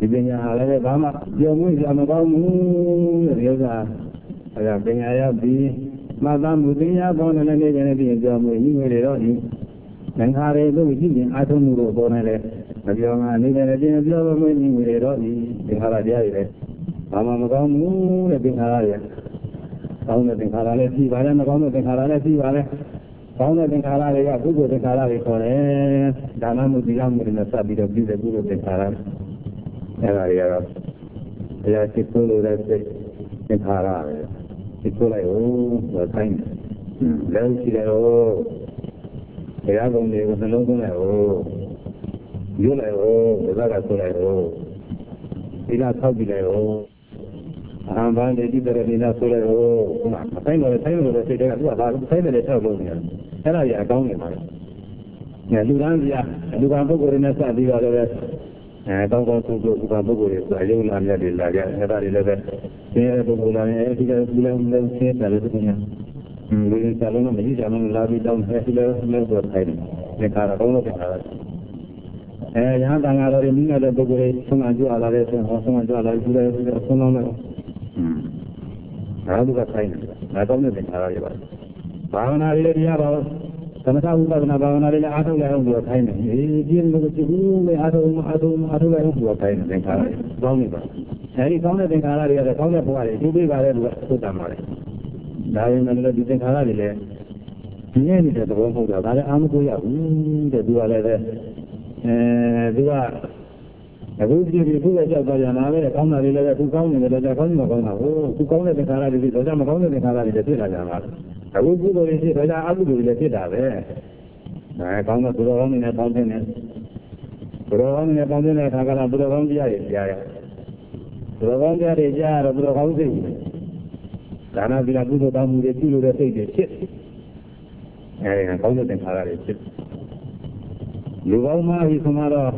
ဒီပညာအားလည်းဘာမှပြောမှုကြမကောင်းဘူးတဲ့ဥစ္စာအဲဒါပညာရောက်ပြီးမှတ်သားမှုသိညာပေါင်းတဲ့နေ့ကျရင်ပြီးပြောမှုညီငယ်တွေတော့ဒီသင်္ခါရတို့ကြည့်ရင်အာထုံမှုတို့ပေါ်နေတယ်မပြောမှနေတယ်ပြင်ပြောမှုညီငယ်တွေတော့ဒီသင်္ခါရတရားတွေလည်းဘာမှမကောင်းဘူးတဲ့သင်္ခါရတွေကောင်းတဲ့သင်္ခါရလည်းရှိပါတယ်မကောင်းတဲ့သင်္ခါရလည်းရှိပါတယ်ကောင်းတဲ့သင်္ခါရတွေကပုဂ္ဂိုလ်သင်္ခါရတွေခေါ်တယ်ဒါနမှုသီလမှုတွေနဲ့စပ်ပြီးတော့ပြုတဲ့ပုဂ္ဂိုလ်သင်္ခါရအဲဒါတွေကတော့ဘုရားရှိခိုးလို့တဲ့စိတ်သင်္ခါရပဲရှိခိုးလိုက်ဦးဆိုတိုင်းလည်းရှိတယ်ဟိုဘုရားကုံတွေကိုနှလုံးသွင်းလိုက်ဦးရွတ်လိုက်ဦးဘုရားကဆိုလိုက်ဦးသီလဆောက်ကြည့်လိုက်ဦးအဟံဘာနေတိတရဏိနာဆိုလိုက်ဦးမဆိုင်လို့စိတ်တွေကသူကဘာဆိုင်တယ်ထောက်လို့နေတယ်အဲ့ဒါကြီးအကောင်းနေပါလားလူတန်းပြလူကပုဂ္ဂိုလ်တွေနဲ့စပြီးတော့လည်းတောင်းကောင်းဆိုလို့လူကပုဂ္ဂိုလ်တွေဆိုရုပ်နာမြတ်တွေလာကြအဲ့ဒါတွေလည်းပဲသင်ရတဲ့ပုဂ္ဂိုလ်လာရင်အဲဒီကလူလည်းဆင်းတယ်လို့ပြောနေတာလူတွေစလုံးမရှိကြဘူးလာပြီးတောင်းတယ်ဒီလိုမျိုးဆိုတိုင်းဒီခါတော့တော့ပြန်လာတယ်ရဟန်းတန်ဃာတော်တွေမိနေတဲ့ပုဂ္ဂိုလ်တွေဆုံးမကြွလာတဲ့ဆုံးမကြွလာပြီးလည်းဆုံးလုံးလိုက်ဒါကဆိုင်တယ်ဒါတော့လည်းသင်္ခါရရပါဘာဝနာတွေလည်းတရားပါသမထဝိပဿနာဘာဝနာတွေလည်းအားထုတ်လိုက်အောင်လို့ခိုင်းတယ်ဒီလိုကြည့်ဘူးလေအားထုတ်လိုက်အောင်လို့ခိုင်းတယ်သင်္ခါရကောင်းနေပါအဲဒီကောင်းတဲ့သင်္ခါရတွေကလည်းကောင်းတဲ့ဘဝတွေကျိုးပေးပါတဲ့လူကသုတ္တမှာလေဒါပေမဲ့လည်းဒီသင်္ခါရတွေလည်းဒီနေ့နေတဲ့သဘောမဟုတ်တော့ဒါလည်းအာမကိုရဘူးတဲ့သူကလည်းပဲသူကအခုကြည့်ပြီးခုပဲကြောက်တော့ရနာပဲကောင်းတာတွေလည်းသူကောင်းနေတယ်တော့ကောင်းနေမကောင်းတာဟိုသူကောင်းတဲ့သင်္ခါရတွေတော့မကောင်းတဲ့သင်္ခါရတွေဖြစ်လာကြမှာအခုကုသိုလ်တွေဖြစ်တော့အကုသိုလ်တွေလည်းဖြစ်တာပဲကောင်းတဲ့သူတော်ကောင်းတွေနဲ့ပေါင်းတဲ့သူတော်ကောင်းတွေနဲ့ပေါင်းတဲ့အခါကလည်းသူတော်ကောင်းတရားတွေကြားရသူတော်ကောင်းတရားတွေကြားရတော့သူတော်ကောင်းစိတ်ဒါနသီလကုသိုလ်တောင်းမှုတွေပြုလို့တဲ့စိတ်တွေဖြစ်ကောင်းတဲ့သင်္ခါရတွေဖြစ်လူကောင်းမှပြီးဆိုမှတော့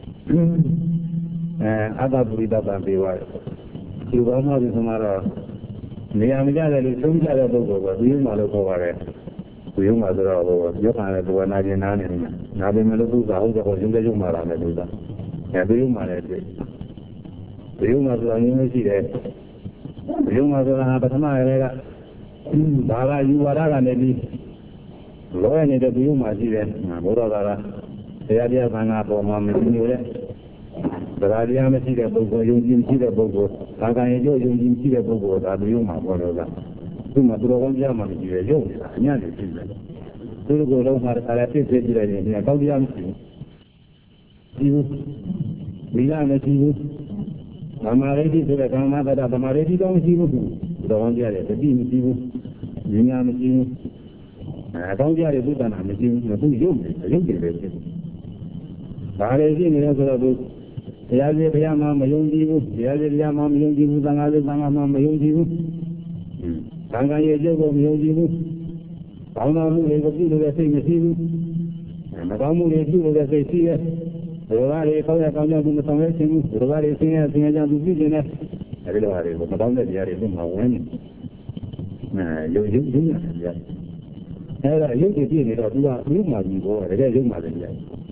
အတ္တပုရိသတ္တပြေဝါလူကောင်းမှပြီးဆိုမှတော့နေရာမကျတဲ့လူသုံးကြတဲ့ပုဂ္ဂိုလ်ကဒီမှာလို့ခေါ်ပါတယ်ဒီရုံမှာဆိုတော့ဟိုရုပ်ခါတဲ့ဘဝနာကျင်နာနေတယ်နာပေမဲ့လို့သူကဟုတ်တော့ရုံတဲ့ရုံမှာလာတယ်သူကဒီရုံမှာလည်းတွေ့ဒီရုံမှာဆိုတာမျိုးရှိတယ်ဒီရုံမှာဆိုတာပထမရေကဘာသာယူဝါဒကနေပြီးလောရနေတဲ့ဒီရုံမှာရှိတယ်ဘုရားသာတရားတရားဘာသာပေါ်မှာမရှိနေတဲ့တရားတရားမရှိတဲ့ပုဂ္ဂိုလ်ယုံကြည်ရှိတဲ့ပုဂ္ဂိုလ်ဘာကံရဲ့ယုံကြည်ရှိတဲ့ပုဂ္ဂိုလ်ဒါဒီရုံမှာပေါ်တော့ကသူ့မှာသူတော်ကောင်းတရားမှမရှိတဲ့ယုံနေတာအညံ့နေပြီလေသူတို့ကလုံးမှာတရားပြည့်စုံကြည့်လိုက်ရင်ဒီကောင်းတရားမရှိဘူးဒီကမရှိဘူးသမာဓိဆိုတဲ့ကာမတ္တသမာဓိတော့မရှိဘူးသူတော်ကောင်းတရားတွေတတိမရှိဘူးဉာဏ်မရှိဘူးကောင်းတရားတွေသုတ္တနာမရှိဘူးသူယုံတယ်ယုံတယ်ပဲဖြစ်ဘာတွေရှိနေလဲဆိုတော့တရားကြီးတရားမှမယုံကြည်ဘူးတရားကြီးတရားမှမယုံကြည်ဘူးသံဃာကြီးသံဃာမှမယုံကြည်ဘူးသံဃာရဲ့ကျုပ်ကိုမယုံကြည်ဘူးကောင်းတော်မှုတွေကိုပြုလို့တဲ့စိတ်မရှိဘူးမကောင်းမှုတွေပြုလို့တဲ့စိတ်ရှိရဲ့ဘုရားတွေကောင်းရကောင်းကြောင့်သူမဆောင်ရခြင်းဘူးဘုရားတွေဆင်းရဲဆင်းရဲကြောင့်သူပြုခြင်းနဲ့အဲဒီလိုဟာတွေကိုမကောင်းတဲ့တရားတွေသူ့မှာဝင်နေယုံရတယ်ဗျာအဲဒါယုံကြည်ပြည့်နေတော့သူကဥမာကြီးပေါ်တကယ်ယုံပါတယ်ဗျာ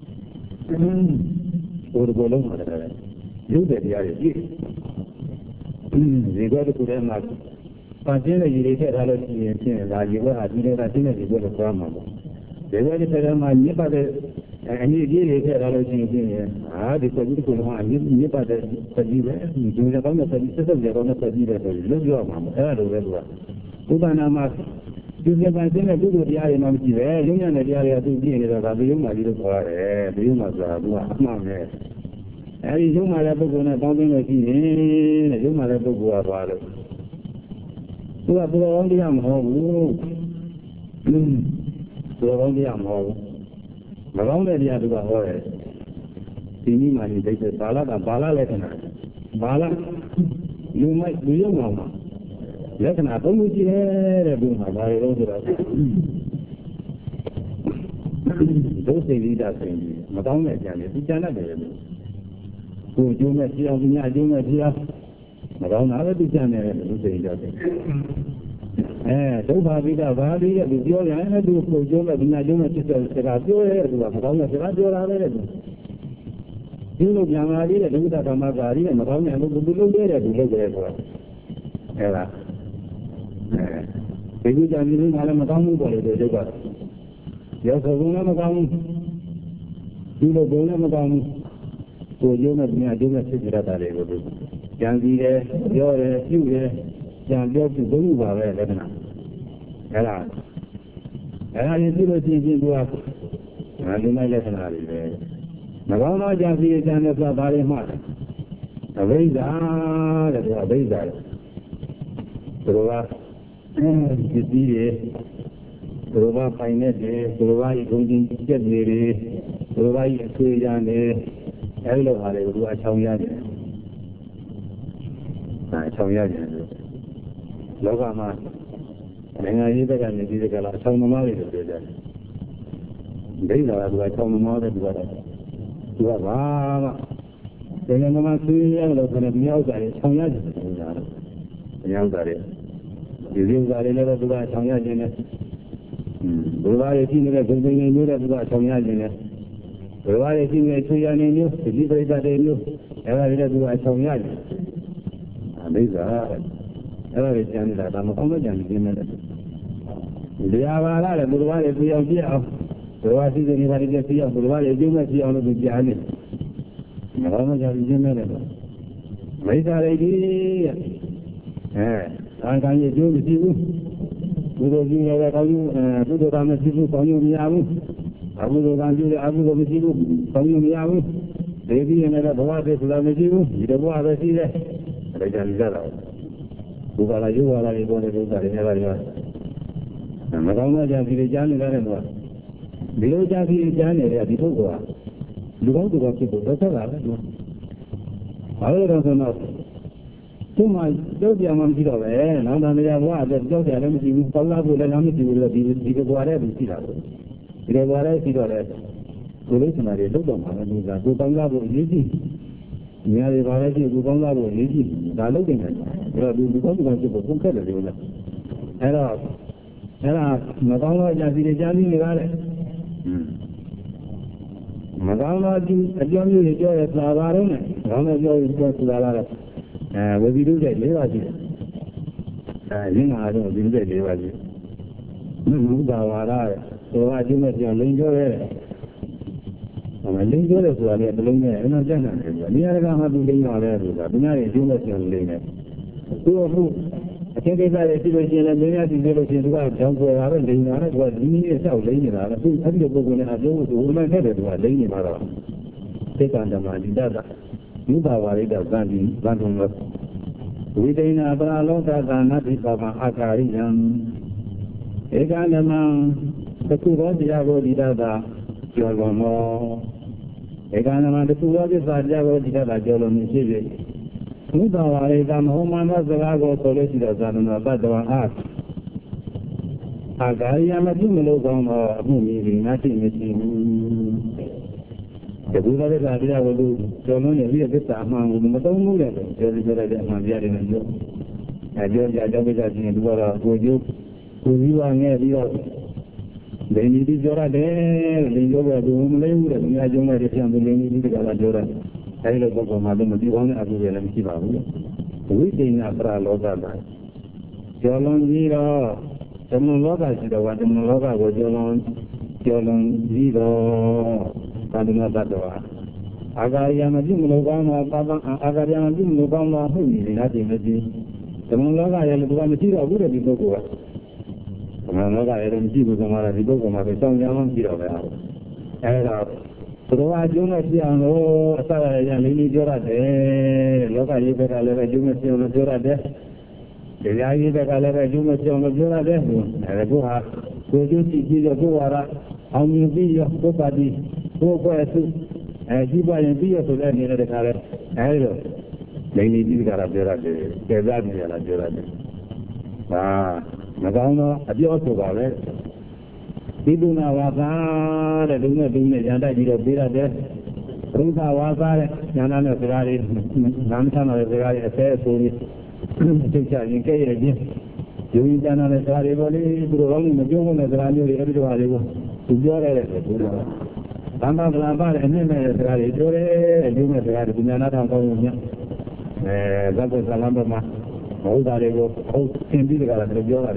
ဘုရားဘောလုံးမှာလည်းရုပ်တဲ့တရားတွေကြည့်ဒီကတော့ခုတည်းမှာပန်းကျင်းတဲ့ရည်တွေထည့်ထားလို့ရှိရင်ဖြင့်ဒါရေဘွက်ဟာဒီထဲကကျင်းတဲ့ရေဘွက်ကိုသွားမှာပေါ့ဒီဘွက်ဒီထဲမှာညစ်ပတ်တဲ့အငြိကြီးတွေထည့်ထားလို့ရှိရင်ဖြင့်ဒီစကြီးကလည်းညစ်ပတ်တဲ့စကြီးပဲဒီလိုကောင်းတဲ့စကြီးဆက်ဆက်ကြကောင်းတဲ့စကြီးတွေဆိုလို့ပြောမှာပေါ့အဲ့ဒါလိုပဲသူကဥပ္ပန္နမှာဒီစပန်စင်းတဲ့ပုဂ္ဂိုလ်တရားတွေမှမရှိပဲရုံညံ့တဲ့တရားတွေကသူကြည့်နေတော့ဒါဘယ်ရုံမှကြီးလို့ခေါ်ရတယ်ဘယ်ရုံမှဆိုတာသူကအမှန်ပဲအဲဒီရုံမှတဲ့ပုဂ္ဂိုလ်နဲ့ပေါင်းသိလို့ရှိရင်တဲ့ရုံမှတဲ့ပုဂ္ဂိုလ်ကပါလို့သူကဘုရားကောင်းတရားမဟုတ်ဘူးဘုရားကောင်းတရားမဟုတ်ဘူးမကောင်းတဲ့တရားသူကဟောတယ်ဒီနည်းမှဒီဒိဋ္ဌိဘာလကဘာလလက္ခဏာဘာလလူမိုက်လူရုံမှာလက္ခဏာသုံးခုရှိတယ်တဲ့ဘုရားဘာတွေလို့ဆိုတော့ဒုစိတ်လိတာဆိုရင်မကောင်းတဲ့အကြံတွေသူကြံတတ်တယ်လို့ကိုကျိုးမဲ့ဖြစ်အောင်ညအကျိုးမဲ့ဖြစ်အောင်မကောင်းတာလည်းသူကြံနေတယ်ဒုစိတ်လိတာဆိုဒုက္ခပိဒဘာတိတဲ့သူပြောရင်လည်းသူကိုကျိုးမဲ့ညအကျိုးမဲ့ဖြစ်တဲ့စကားပြောရဲသူကမကောင်းတဲ့စကားပြောတာပဲတဲ့သူဒီလိုပြန်လာလေးတဲ့ဒုက္ခဓမ္မကာရီနဲ့မကောင်းတဲ့လူလုံးတဲ့သူလုပ်ကြတယ်ဆိုတာအဲ့ဒါဒီလိုကြံပြီးမှလည်းမကောင်းဘူးပေါ့လေဒီဒုက္ခရောက်ဆိုကုန်လည်းမကောင်းဘူးဒီလိုကုန်လည်းမကောင်းဘူးကိုကျိုးနဲ့ပြန်ကျိုးနဲ့ဖြစ်ကြတာတွေကိုကြံပြီးတယ်ပြောတယ်ပြုတယ်ကြံပြောပြုဘုရားပါပဲလက္ခဏာအဲ့ဒါရင်ပြုလို့ရှိရင်သူကလူမိုက်လက္ခဏာတွေပဲမကောင်းသောကြံစီကြံတဲ့ဆိုတာတွေမှအဘိဓါတဲ့သူအဘိဓါသူကပစ္စည်းတွေသူကပိုင်နေတဲ့သူကဤဂုဏ်ကြီးကျက်တွေသူကဤအဆွေရနေအဲဒီလိုဟာတွေကိုသူအချောင်ရတယ်အချောင်ရတယ်လောကမှာနိုင်ငံရေးတဲ့ကနေဒီကလာအချောင်သမားတွေလို့ပြောကြတယ်ဒိဋ္ဌာကသူအချောင်သမားတဲ့သူကတော့သူကဘာမှနိုင်ငံမှာဆွေးရလို့ဆိုရင်မြောက်ကြတယ်ချောင်ရတယ်ဆိုတာမြောက်ကြတယ်ဒီလိုကြတယ်လည်းသူကချောင်ရခြင်းနဲ့ဘုရားရဲ့ရှိနေတဲ့ဂုဏ်သိဉ္ဇမျိုးတဲ့သူကချောင်ရခြင်းနဲ့ဘုရားရဲ့ရှိနေတဲ့ချွေရနေမျိုးဒီပရိသတ်တွေမျိုးအဲဒါတွေလည်းသူကအချောင်ရတယ်အမိစ္ဆာအဲ့ဒါတွေကျန်နေတာဒါမကောင်းတဲ့ကြံနေနေတယ်ဒီဟာပါလားဘုရားရဲ့ပြောင်းပြအောင်ဘုရားရှိတဲ့နေရာတွေပြအောင်ဘုရားရဲ့အကျိုးမဲ့ပြအောင်လို့သူကြားနေမကောင်းတဲ့ကြံနေနေတယ်မိစ္ဆာတွေဒီအာခံရကျိုးမရှိဘူးဘုရားကြီးရဲ့ကောင်းကျိုးဘုရားကမရှိဘူးကောင်းကျိုးမရဘူးအဘုရားကကျိုးတယ်အဘုရားမရှိဘူးကောင်းကျိုးမရဘူးဒေဝီရဲ့လည်းဘဝတည်းဆိုတာမရှိဘူးဒီဘဝပဲရှိတယ်အဲ့ဒါကြံကြတာဘုရားလာယောဂလာတွေပေါ်တဲ့ဒုက္ခတွေများပါရောမကောင်းတဲ့ကြံစီတွေကြားနေတယ်တော့ဒီလိုကြံစီတွေကြားနေတဲ့ဒီပုဂ္ဂိုလ်ကလူကောင်းသူကောင်းဖြစ်ဖို့တော့ဆက်လာတယ်သူဘာလို့လဲဆိုတော့သူ့မှာကြောက်ကြမှမရှိတော့ပဲနောက်တန်တရားဘဝအတွက်ကြောက်ကြလည်းမရှိဘူးပေါက်လာဖို့လည်းမရှိဘူးလို့ဒီဘဝတဲ့သူရှိတာပေါ့ဒီဘဝတဲ့ရှိတော့လေကိုလေးစနာတွေလုတ်တော့မှာလည်းသူကကိုပေါက်လာဖို့အရေးကြီးနေရာတွေပါလဲရှိကိုပေါက်လာဖို့အရေးကြီးဒါလုတ်တင်တယ်အဲ့တော့ဒီလူကောင်းသူကောင်းဖြစ်ဖို့ကုန်ခက်တယ်လို့လည်းအဲ့ဒါမကောင်းသောအကြံစီတွေကြားပြီးနေရတယ်မကောင်းသောအကြောင်းမျိုးတွေပြောရတာပါတော့နဲ့ကောင်းတဲ့ပြောရဆိုတာလားဝိသုဒ္ဓ၄ပါးရှိတယ်ရင်းနာတော့ဝိသုဒ္ဓ၄ပါးရှိတယ်ဘုရားဝါဒတဲ့ဆိုတော့အကျိုးမဲ့ပြောလိန်ပြောရဲတယ်လိန်ပြောတယ်ဆိုတာလည်းတလုံးနဲ့အဲ့တော့ကြက်နေတယ်နေရာကမှသူလိန်ပါလဲဆိုတာသူများရဲ့အကျိုးမဲ့ပြောလိန်တယ်သူ့အခုအချင်းကိစ္စတွေရှိလို့ရှိရင်လည်းမင်းများစီလို့ရှိရင်သူကကြောင်းပေါ်တာပဲလိန်တာနဲ့သူကဒီနည်းနဲ့ဆောက်လိန်နေတာလေသူအဲ့ဒီလိုပုံစံနဲ့အကျိုးကိုသူမှန်ခဲ့တယ်သူကလိန်နေမှာတော့သိက္ခာဓမ္မဒီတတ်ဘုရားဝါရိတသံဒီသံထုံလို့ဝိဒိနာပရာလောကသနာတိပပံအာကာရိယံဧကနမံသကုသောတရားကိုဒီတတ်တာကျော်လွန်သောဧကနမံသကုသောသစ္စာတရားကိုဒီတတ်တာကျော်လွန်နေရှိပြီဘုရားဝါရိတမဟုတ်မှန်သောစကားကိုဆိုလို့ရှိတော့သာသနာပတ်တော်အားအာကာရိယမပြုမလို့ကောင်းသောအမှုမည်သည်ငါသိမရှိဘူးဒီဘုရားရဲ့တရားကိုသူကျော်လွန်နေပြီးသစ္စာအမှန်ကိုမသုံးဘူးလေပြောရတဲ့အမှန်တရားတွေနဲ့ပြောပြောကြကြောက်ကြချင်းသူကတော့ကိုကျိုးကိုကြီးဝငဲ့ပြီးတော့လိန်ကြီးပြောရတယ်လိန်ပြောကသူမလေးဘူးတဲ့သူများကျုံးတဲ့ပြန်သူလိန်ကြီးတကယ်ပြောတယ်အဲဒီလိုပုဂ္ဂိုလ်မှလည်းမပြီးကောင်းတဲ့အပြုရလည်းမရှိပါဘူးဝိတိနာပရလောကတာကျော်လွန်ပြီးတော့သမုလောကရှိတော့သမုလောကကိုကျော်လွန်ပြီးတော့သာသနာတတ်တော်အာဂါယမပြုမလို့ကောင်းတော့ပါပံအာဂါယမပြုမလို့ကောင်းတော့ဟုတ်ပြီလားဒီမရှိသမုလောကရဲ့လူကမရှိတော့ဘူးတဲ့ဒီပုဂ္ဂိုလ်ကသမုလောကရဲ့မရှိဘူးဆိုမှဒီပုဂ္ဂိုလ်မှာပဲစောင့်ကြမ်းမှမရှိတော့ပဲအဲဒါသူတော်အကျိုးနဲ့ပြအောင်လို့အစရရလေးလေးပြောရတယ်လောကကြီးဘက်ကလည်းအကျိုးနဲ့ပြအောင်လို့ပြောရတယ်တရားကြီးဘက်ကလည်းအကျိုးနဲ့ပြအောင်လို့ပြောရတယ်အဲဒီဟာကိုကျိုးကြည့်ပြီးတော့ကိုဝါရအောင်မြင်ပြီးရောကိုပါတိကိုယ်ကွယ်စုကြီးပွားရင်ပြီးရဆိုတဲ့နေတဲ့တခါလဲအဲဒီလိုလိန်ကြီးကလာပြောရတယ်ကျေသားကြီးကလာပြောရတယ်ဟာမကောင်းတော့အပြောဆိုပါပဲဒီလူနာဝါသာတဲ့လူနဲ့ရန်တိုက်ပြီးတော့ပေးရတယ်ဘုရားဝါသာတဲ့ဉာဏ်နဲ့စကားတွေနာမချမ်းတဲ့စကားတွေအဆဲအဆိုတွေအချုပ်ချရင်ကဲ့ရဲ့ချင်းယူရင်ဉာဏ်နဲ့စကားတွေပေါ်လေသူတို့ကောင်းနေမပြောဘူးနဲ့စကားမျိုးတွေအဲဒီလိုဟာတွေကိုသူပြောရတယ်ဆိုတော့ Tamba Blamba and Nemesari, Jumesari, Nana Tonya, Zapo Salamba, old Arego, old Sindica, the Yoga.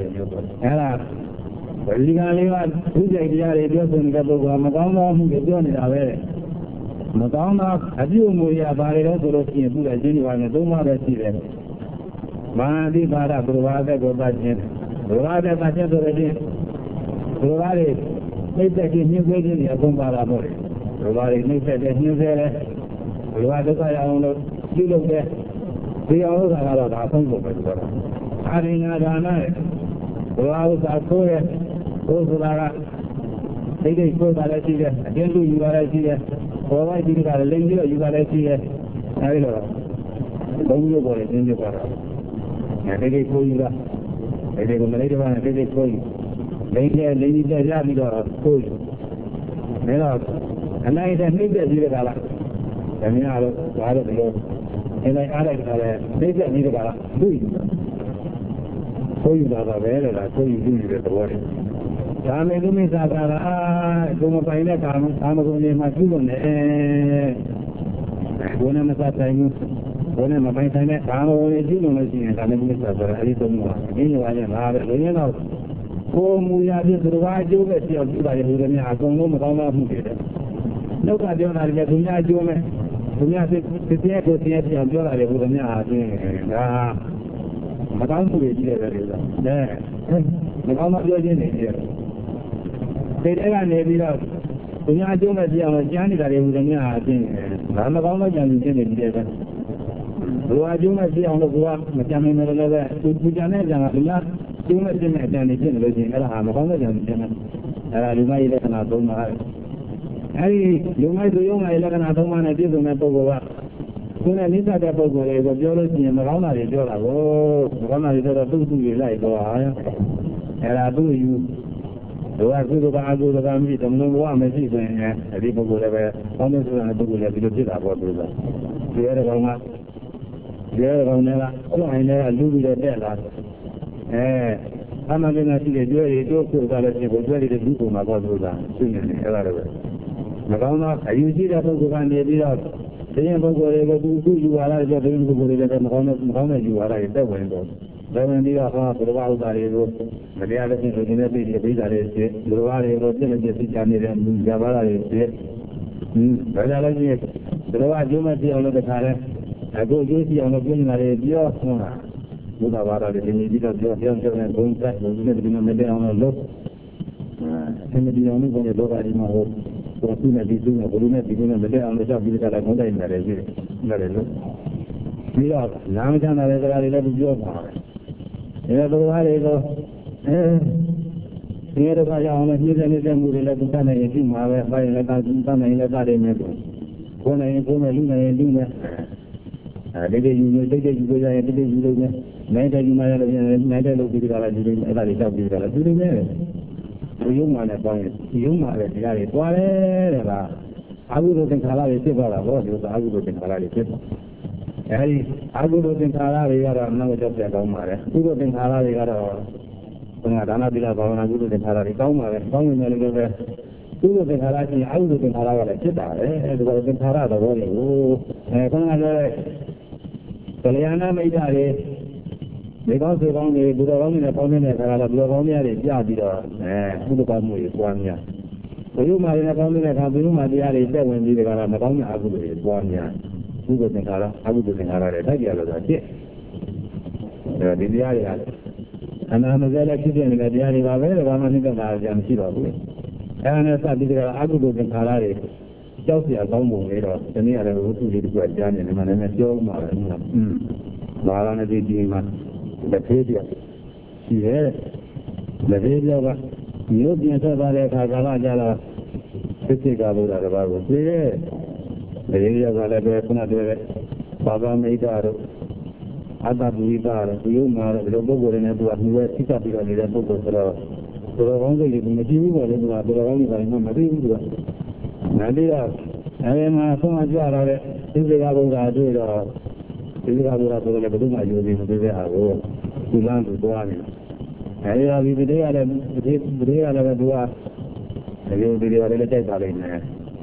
And legally, who's the idea of Madonna, who is doing it away. Madonna, as you move your body, also looking at Buddha, genuine, and don't want to see them. Mandi Bara, Provada, Gobajan, Provada, Bajan, Provada, make that in New Guinea, a Gombara, Provada, make that in New Zealand, Provada, I don't know, you look there. We all are out of Congo. Adding Adana, Provada, Korea, Ozara, they go by the Tia, again, you are a Tia, or I did a lady, you are a Tia. I don't know. Don't you go in the water. And they go you up. They go later on, they go you. They need their lobby or school. They are. And I said, maybe I did a gala. And we are out of the road. And I added, maybe I did a gala. Do it. So you are aware that so you do it the water. Same to me, Sagara, come by the I'm going to my children. When I'm a time, when I'm a my time, I'm only doing it. I'm going to say, I don't know. I have it, you know. Oh, we are just right over here. I don't know about it. Nobody on the Dunya Jume. Dunya is the echo theatre of Jola. Madame, there. Madame, you're in here. They never made up. When I do my Johnny, that it was a near thing. I'm a woman and did. Do I do my dear on the walk, Madame Miller, to Janet and not too much in it and it's in the I'm a woman and I remind it and I don't know. You might do my 11 I don't want to do my Bogo. Soon I need that Bogo, they were jealousy and Rana is your Rana is a do you like, and I do you. Do I go to the family? The no one is a people will have honest and a book will have to do that. What is that? The other one, I never lose the dead. I'm not going to see the jury, it was ready to do my God with that. Madonna, you see that book and they did out. The young book will do you are like the book will have Muhammad, you are like the window. Then the other for the wild area, but the other thing in the video is the Rovare was in the Channel and Javara is but I like it. The Rovajuma on the car. I go easy on the green area, Mudavara, the immediate of your young and going back, was living on the day on a look. Somebody only when you look at him, or soon as he's doing a balloon, begin on the day on the job, you got a good in that area. We are now done a little job. Here the Gaya he's anything would let them come and do my by a thousand in the garden. When I inform a Luna and Luna, I did you take it because I did it. Neither you might neither look at it. Do the young man at point. You might have it. Whatever. I would think Kala is civil. I would think Kala is civil. I would think Kala, I'm not just a Gomara. Who would think Kala got a Dana Bila Bana, good in Kala, Gomara, Gomara, who would think Kala, I would think Kala, and was in Kala, the body. Oh, Kaliana made a because they only do only a comment and only a Yadira, who the Bamu is 1 year. So you might have only a Kabu, my dear, is there when you got a Madonna, I would be 1 year. Who was in Kala, I would be in Kala, that's it. The area. And I'm a very accident in the area of a woman in the Marjan Siro. And as I did, I would go in Kala. Chelsea, a long way off, the near the road to the Jan and Manamio Marana di Dima, the Pedia. She had the video of you being so bad at Kagala, 50 Gabu at the Bible. The area of Alabama, Baba Maidar, Ada Buibar, you mar, the Bogo and Edward, you were picked up because the Bogo. So the only material was the only one. Nadia, I am so much better. If they have a do it, if you have a do my using the have to learn to do it. I have been there and they are a do. I will be a related in there.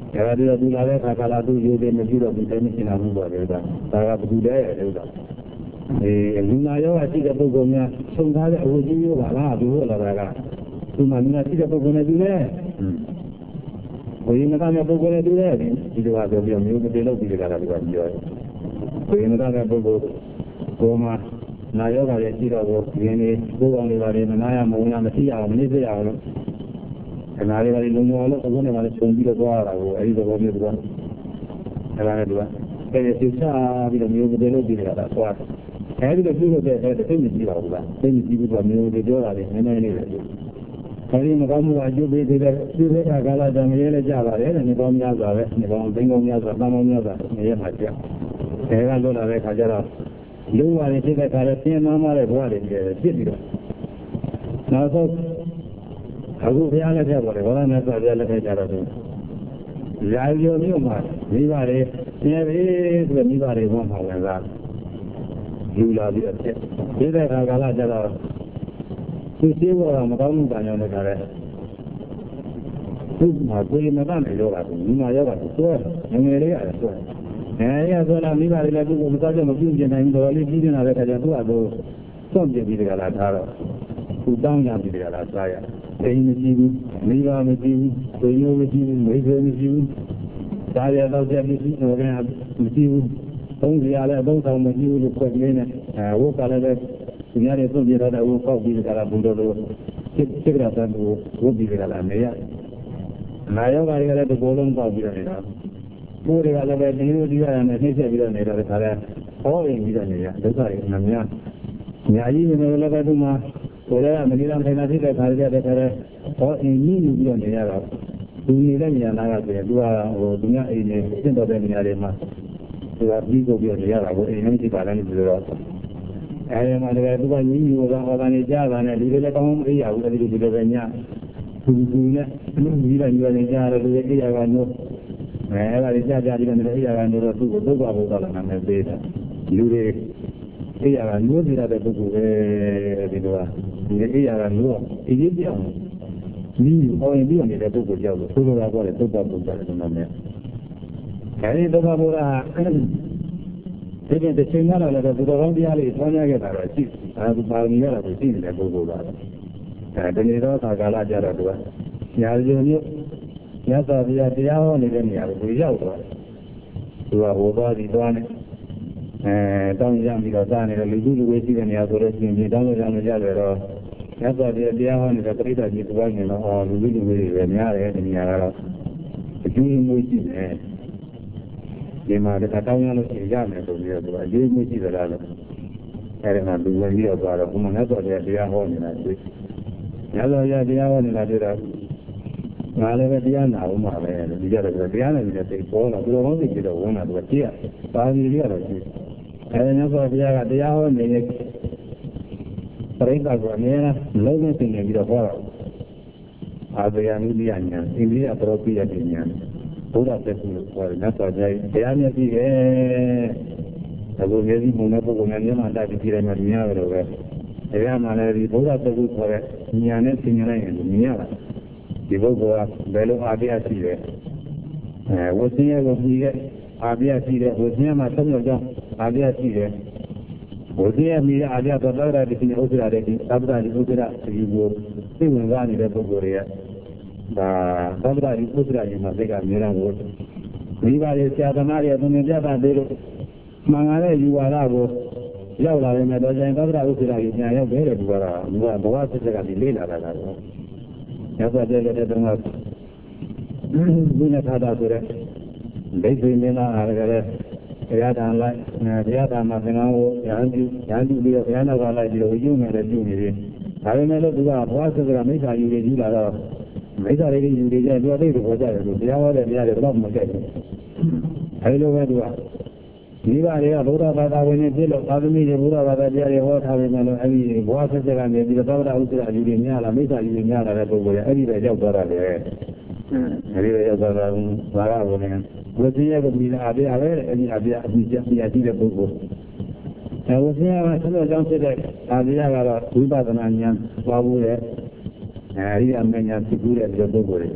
ဒါကဒီလိုလာတဲ့ခါကလာသူယူတယ်မကြည့်တော့ဒီတိုင်းရှင်းတာဘူးပါလေဒါကဘယ်သူလဲလို့ဒါလူနာရောအရှိတဲ့ပုဂ္ဂိုလ်များဆုံးထားတဲ့အဝတ်ကြီးရောပါလားသူဟုတ်လားကဒီမှာလူနာရှိတဲ့ပုဂ္ဂိုလ်နဲ့တူတယ်ဘယ်မှာကပုဂ္ဂိုလ်နဲ့တူတယ်ဒီလိုပါဆိုပြီးမျိုးမတည်လို့ပြီးကြတာလို့ပြောတယ်ဘယ်မှာကပုဂ္ဂိုလ်ကိုမှနာယောဂရဲ့ရှိတော့ကိုဒီနေ့ဘိုးကောင်တွေပါလေမနာရမဝင်ရမသိရအောင်မနေစေရအောင်လို့ခဏလေးပါလေလုံလုံလို့အခုနေမှလည်းခြုံပြီးတော့သွားရတာကိုအဲဒီသဘောမျိုးကတော့အဲ့ဒါလည်းသူကအဲဒီသိချပြီးတော့မျိုးမတည်လို့ပြီးကြတာသွားအဲဒီလိုပြုလုပ်တဲ့အဲ့ဒါသိနေကြည့်ပါဘူးလားသိနေကြည့်ပြီးတော့မျိုးတွေပြောတာလေနည်းနည်းလေးပဲအဲဒီမကောင်းမှုအကျိုးပေးတဲ့ပြုတဲ့ကာလတည်းမရဲလည်းကြပါတယ်နေပေါင်းများစွာပဲနေပေါင်းသိန်းပေါင်းများစွာတန်ပေါင်းများစွာနေရမှာကြာအဲကလွတ်လာတဲ့ခါကျတော့လူဝါတွေဖြစ်တဲ့ခါကျပြင်းမတဲ့ဘဝတွေဖြစ်ပြီးတော့နောက်ဆုံးအခုဘုရားလက်ထက်ပေါ်တယ်ဘောရမြတ်စွာဘုရားလက်ထက်ကြတော့ရာဇဝမျိုးမှာမိဘတွေပြင်းပြီဆိုမိဘတွေဘုန်းမှာဝင်စားလူလာပြီးအဖြစ်ဒီတဲ့ခါကာလကျတော့သူရှိဖို့တော့မကောင်းမှုကံကြောင့်လည်းခါတယ်သူ့မှာကိုယ်မတတ်နိုင်တော့တာဒီမှာရောက်တာဆွဲငငယ်လေးရတယ်ဆွဲရဆိုတော့မိဘတွေလည်းသူ့ကိုမစားကြမပြုကျင်နိုင်ဘူးတော်လေးပြီးနေတာလည်းခါကျသူ့အတူစွန့်ပြပြီးတကလားထားတော့သူတောင်းကြပြီးတကလားစားရအိမ်မရှိဘူးမိဘမရှိဘူးကိုယ်မျိုးမရှိဘူးမိတ်ဆွေမရှိဘူးစားရတော့ချက်မရှိဘူးတော့မရှိဘူးသုံးစရာလည်းအသုံးဆောင်မရှိဘူးလို့ပြောနေတယ်ဝတ်ကလည်းသူများတွေစွန့်ပြထားတဲ့ဝတ်ပေါက်ပြီးတကလားဘုံတော်လိုစစ်ကြတဲ့သူဝတ်ပြီးတကလားနေရနာယောဂါတွေကလည်းဒီကိုယ်လုံးပေါက်ပြီးတော့နေတာကိုယ်တွေကလည်းပဲဒီလိုဒီရတယ်နဲ့နှိမ့်ဆက်ပြီးတော့နေတော့ခါလဲဟောရင်ပြီးတော့နေရဒုက္ခတွေအများညာကြီးနေလည်းပဲသူမှကိုယ်လည်းမနေတော့ထိုင်တာဖြစ်တဲ့ခါကြတဲ့ခါလဲဟောအင်းကြီးပြီးတော့နေရတော့သူနေတဲ့နေရာနာကဆိုရင်သူကသူများအိမ်နေရှင်းတော့တဲ့နေရာတွေမှာသူကပြီးကုန်ပြီးနေရတာကိုအိမ်လုံးကြည့်ပါလားလို့ပြောတော့အဲဒီမှာတကယ်သူကညီညီဟောတာနေကြတာနဲ့ဒီလိုလည်းကောင်းမရဘူးအဲဒီလိုပဲညသူနဲ့ဒီလိုညီနေကြတယ်လူတွေအိယာကနိုးအဲ့ဒါကြီးကြာပြီးတော့အိယာကနိုးတော့သူ့ကိုဒုက္ခဘုရားလည်းနာမည်ပေးတာလူတွေအိယာကနိုးနေရတဲ့ပုဂ္ဂိုလ်ပဲဒီလိုကဒီအိယာကနိုးအရေးပြောင်းနီးဟောရင်ပြီးနေတဲ့ပုဂ္ဂိုလ်ကြောက်လို့ဆိုလိုတာကတော့ဒုက္ခဘုရားလည်းနာမည်အဲဒီဒုက္ခဘုရားဒီကတချိန်လာတော့သူတော်ကောင်းတရားလေးဆောင်းရခဲ့တာတော့ရှိအဲဒီပါဠိရတာကိုရှိနေတဲ့ပုဂ္ဂိုလ်ပါဒီနေ့တော့ကာလကြတော့သူကညာလူမျိုးညသောဗျာတရားဟောနေတဲ့နေရာကိုသူရောက်သွားတယ်သူကဟိုသွားဒီသွားနေတောင်းရပြီးတော့စားနေတဲ့လူလူဝေးရှိတဲ့နေရာဆိုတော့ရှင်ကြီးတောင်းလို့ရမကြတယ်တော့ညသောဗျာတရားဟောနေတဲ့ပြိဿကြီးသူကနေတော့လူလူဝေးတွေပဲများတယ်ဒီနေရာကတော့အကျိုးမျိုးရှိတယ်ဒီမှာတခါတောင်းရလို့ရှိရမယ်ဆိုပြီးတော့သူကအကျိုးမျိုးရှိသလားလို့အဲဒီမှာလူဝင်ပြီးတော့သွားတော့ဘုမညသောဗျာတရားဟောနေတာတွေ့ညသောဗျာတရားဟောနေတာတွေ့တော့ငါလည်းပဲတရားနာဦးမှာပဲဒီကြတော့တရားနာနေတဲ့စိတ်ပေါ်လာသူတော်ကောင်းစိတ်ကြတော့ဝင်လာသူကကြည့်ရပါဠိလေးကတော့ကြည့်အဲဒီညသောဘုရားကတရားဟောနေတဲ့ပြိဿကအများအားလုံးနဲ့သင်နေပြီးတော့ဟောတာအာဇယနုဒိယညာအိန္ဒိယပရောပိယတိညာဘုရားတက်ပြီးတော့ဟောတယ်ညသောဘုရားတရားမျက်စိပဲအခုမျက်စိမုံတဲ့ပုဂ္ဂိုလ်များမျက်မှန်တိုက်ပြီးကြည့်တယ်မှမြင်ရတယ်လို့ပဲတရားမှလည်းဒီဘုရားတက်ပြီးခေါ်တဲ့ညာနဲ့သင်ညာလိုက်ရင်မြင်ရတာဒီပုဂ္ဂိုလ်ကဘယ်လိုအားပြရှိတယ်ဝဆင်းရဲကိုပြီးတဲ့အားပြရှိတယ်ဝဆင်းရဲမှာသုံးယောက်ကြောင့်အားပြရှိတယ်ဝဆင်းရဲမိတဲ့အားပြတော့သောတာတိဥစ္စာတွေဒီသဗ္ဗတာဒီဥစ္စာဒီကိုသိဝင်စားနေတဲ့ပုဂ္ဂိုလ်တွေကဒါသဗ္ဗတာဒီဥစ္စာတွေမှာသိကအများအားကိုမိဘတွေဆရာသမားတွေအသွင်ပြတာသေးလို့မှန်ကားတဲ့ယူဝါဒကိုရောက်လာတယ်မဲ့တော့ကျရင်သဗ္ဗတာဥစ္စာတွေညာရောက်တယ်တဲ့ဒီကတော့ဘဝစစ်စက်ကဒီလေးလာတာကတော့ညသောတဲ့တဲ့တုန်းကဒီနေ့ထားတာဆိုတဲ့ဒိဋ္ဌိမင်းသားအားကလည်းတရားတန်လိုက်တရားတန်မှာသင်္ကန်းကိုရဟန်းပြုပြီးတော့ဘုရားနောက်ကလိုက်ပြီးတော့ယူမယ်လည်းပြုနေပြီဒါပေမဲ့လို့သူကဘဝစကမိစ္ဆာယူနေကြီးလာတော့မိစ္ဆာတွေယူနေကြတယ်သူအသိကိုပေါ်ကြတယ်လို့တရားဟောတဲ့တရားတွေတော့မကြိုက်ဘူးအဲဒီလိုပဲသူကမိဘတွေကဗုဒ္ဓဘာသာဝင်တွေဖြစ်လို့သာသမီတွေဗုဒ္ဓဘာသာတရားတွေဟောထားပေမဲ့လို့အဲဒီဘဝဆက်ဆက်ကနေပြီးတော့သဗ္ဗဥစ္စာယူနေများလားမိစ္ဆာယူနေများလာတဲ့ပုဂ္ဂိုလ်တွေအဲဒီပဲရောက်သွားတာလေအဲဒီပဲရောက်သွားတာဘာကဘုရင်ဝိသင်းရဲ့ကမိသားအပြည့်အပဲအဲဒီအပြည့်အပြည့်ရှိတဲ့ပုဂ္ဂိုလ်ဝိသင်းကဆက်လက်ကြောင်းဖြစ်တဲ့အပြည့်ကတော့ဝိပဿနာဉာဏ်ပွားဖို့လေအဲဒီအမဉာဏ်ဖြစ်ဘူးတဲ့ပုဂ္ဂိုလ်တွေ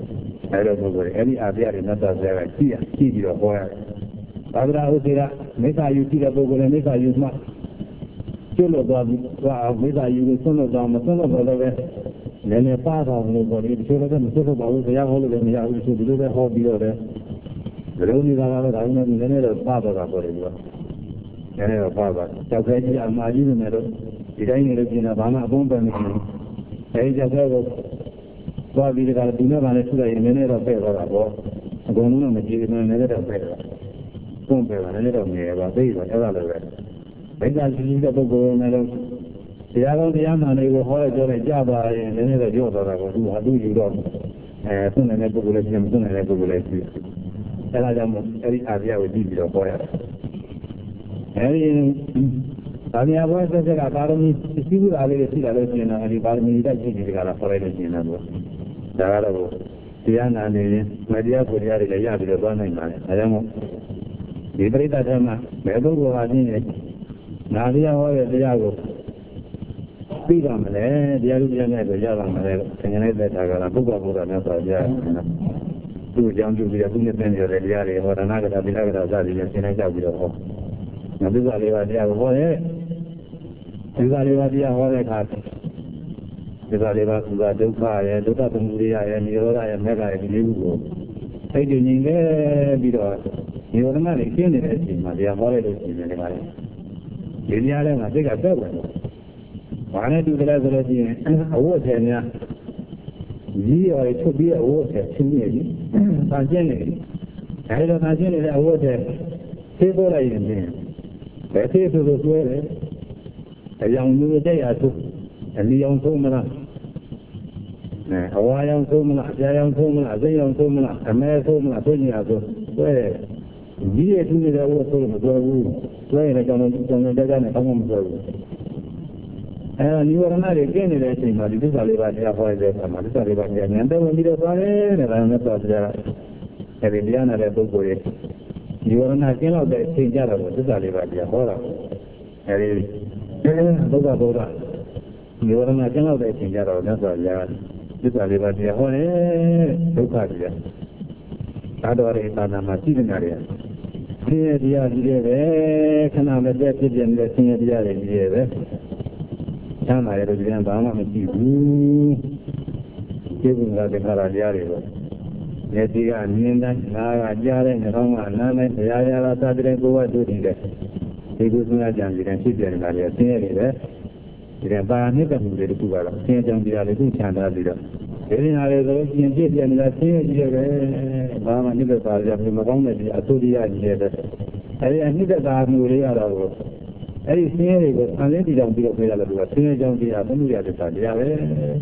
အဲ့လိုပုဂ္ဂိုလ်အဲ့ဒီအာပြတွေမြတ်စွာဘုရားကကြည့်ပြီးတော့ဟောရတယ်။သာသနာ့ဥစ္စာမိစ္ဆာယူကြည့်တဲ့ပုဂ္ဂိုလ်နဲ့မိစ္ဆာယူမှကျွတ်လို့သွားပြီးမိစ္ဆာယူကိုဆွလို့သွားမဆွလို့တော့လည်းလည်းပါတော်လို့ပေါ်ပြီးဒီလိုလည်းမဆွလို့ပါဘူးဘုရားဟောလို့လည်းမရဘူးဆိုဒီလိုပဲဟောပြီးတော့လည်းဘယ်လိုနေတာကတော့ဒါနဲ့နည်းနည်းတော့ပါတော့တာပေါ်တယ်ကွာ။နည်းနည်းတော့ပါပါကြောက်ခဲကြီးအမှားကြီးနေတော့ဒီတိုင်းနေလို့ပြင်တာဘာမှအပုံးပန်မရှိဘူး။အဲဒီကြောက်ခဲကိုသွားပြီးတော့ဒီနေ့ကလည်းထူလိုက်ရင်နည်းနည်းတော့ပဲ့သွားတာပေါ့အကုန်လုံးတော့မကြည့်ဘူးနည်းနည်းတော့ပဲ့သွားပုံပဲ့ပါနည်းနည်းတော့ငယ်ပါသိတော့အဲ့ဒါလည်းပဲဘိက္ခာရှိတဲ့ပုဂ္ဂိုလ်နဲ့တော့တရားကောင်းတရားမှန်တွေကိုဟောရကြတယ်ကြားပါရင်နည်းနည်းတော့ကြောက်သွားတာပေါ့သူဟာသူယူတော့သူ့နေတဲ့ပုဂ္ဂိုလ်လည်းပြင်မသူ့နေတဲ့ပုဂ္ဂိုလ်လည်းပြင်အဲ့ဒါကြောင့်မို့အဲ့ဒီအာပြကိုကြည့်ပြီးတော့ဟောရတယ်အဲ့ဒီဒါမြတ်ဘုရားဆက်ဆက်ကပါရမီရှိဘူးအားလေးရှိလာလို့ရှိရင်တော့ဒီပါရမီတက်ကြည့်ဒီကလာခေါ်လိုက်လို့ရှိရင်တော့ဒါကတော့တရားနာနေရင်မတရားကိုတရားတွေလည်းရပြီးတော့သွားနိုင်ပါတယ်ဒါကြောင့်မို့ဒီပရိသတ်ထဲမှာဘယ်ပုဂ္ဂိုလ်ဟာချင်းနေနာတရားဟောတဲ့တရားကိုပြီးပါမလဲတရားလူတရားနဲ့ဆိုရပါမလဲသင်္ကြန်တဲ့တာကပုဂ္ဂိုလ်ဘုရားမြတ်စွာဘုရားသူ့အကြောင်းပြုပြီးတော့သူနဲ့သင်ကြတဲ့တရားတွေဟောဒနာကတာသီလကတာစသည်ဖြင့်သင်လိုက်ကြပြီးတော့ဟောငါဒုက္ခလေးပါတရားကိုဟောတယ်ဒုက္ခလေးပါတရားဟောတဲ့အခါဒုက္ခလေးပါကုသဒုက္ခရဲ့ဒုက္ခသမုဒယရဲ့និရောဓရဲ့မေဃရဲ့ဒီလေးခုကိုသိတည်ငြိမ်ခဲ့ပြီးတော့និရောဓနဲ့ရှင်းနေတဲ့အချိန်မှာတရားဟောလိုက်လို့ရှိရင်လည်းဒီနေရာထဲမှာစိတ်ကတက်ဝင်တယ်။ဘာနဲ့တူတယ်ဆိုလို့ရှိရင်အဝတ်ထည်များကြီးရော်ချုပ်ပြီးအဝတ်ထည်ချင်းနေပြီ။ဆန်ကျင်းနေပြီ။အဲဒီတော့ဆန်ကျင်းနေတဲ့အဝတ်ထည်သိပို့လိုက်ရင်ဘယ်သေးဆိုလို့ဆွဲတယ်။အယောင်မျိုးတဲ့ရသုအလီအောင်ဆုံးမလား။အဝါရောင်ဆုံးမလားအပြာရောင်ဆုံးမလားအစိမ်းရောင်ဆုံးမလားအမဲဆုံးမလားဆွဲနေတာဆိုဆွဲတယ်။ကြီးရဲ့သူနေတဲ့ဝတ်ဆိုလို့မဆွဲဘူး။ဆွဲရင်လည်းကြောင်တက်ကြနဲ့ကောင်းကောင်းမဆွဲဘူး။နိဝရဏတွေကျင်းနေတဲ့အချိန်မှာဒီသစ္စာလေးပါးတရားဟောရတဲ့အခါမှာသစ္စာလေးပါးဉာဏ်နဲ့ဝင်ပြီးတော့သွားတယ်တဲ့ဒါနဲ့ဆိုကြတာအဲဒီတရားနာတဲ့ပုဂ္ဂိုလ်ရဲ့နိဝရဏကျင်းတော့တဲ့အချိန်ကြတော့သစ္စာလေးပါးတရားဟောတာအဲဒီဘုရားဘုရားနိဝရဏကျင်းတော့တဲ့အချိန်ကြတော့မြတ်စွာဘုရားသစ္စာလေးပါးတရားဟောတယ်ဒုက္ခတရားသာတော်ရဲ့သာနာမှာရှိနေတာတွေဆင်းရဲတရားကြီးတွေပဲခဏမပြတ်ဖြစ်ပြနေတဲ့ဆင်းရဲတရားတွေကြီးတွေပဲချမ်းသာရလို့ဒီကံဘာမှမရှိဘူးကျေးဇူးကတခါတရားတွေပေါ့မျက်စိကမြင်တဲ့နားကကြားတဲ့နှာခေါင်းကနားတဲ့တရားရတာစသဖြင့်ကိုယ်ကတွေ့တယ်ဒီကုသနာကြံစီတဲ့ဖြစ်ပြနေတာတွေဆင်းရဲတွေပဲဒီကပါဏိကမှုတွေတခုကတော့ဆင်းရဲကြောင့်တရားတွေသူချမ်းသာပြီးတော့ဒီနေရာတွေဆိုလို့ရှိရင်ဖြစ်ပြနေတာဆင်းရဲကြီးတယ်ပဲဘာမှနိဗ္ဗာန်ကြမကောင်းတဲ့ဒီအသုရိယကြီးရဲ့အဲဒီအနိစ္စကာမှုတွေရတော့အဲ့ဒီဆင်းရဲတွေကိုအလင်းတီတောင်ပြီးတော့ပြေးရလို့ကဆင်းရဲကြောင့်တရားသမုဒယတစ္ဆာတရားပဲ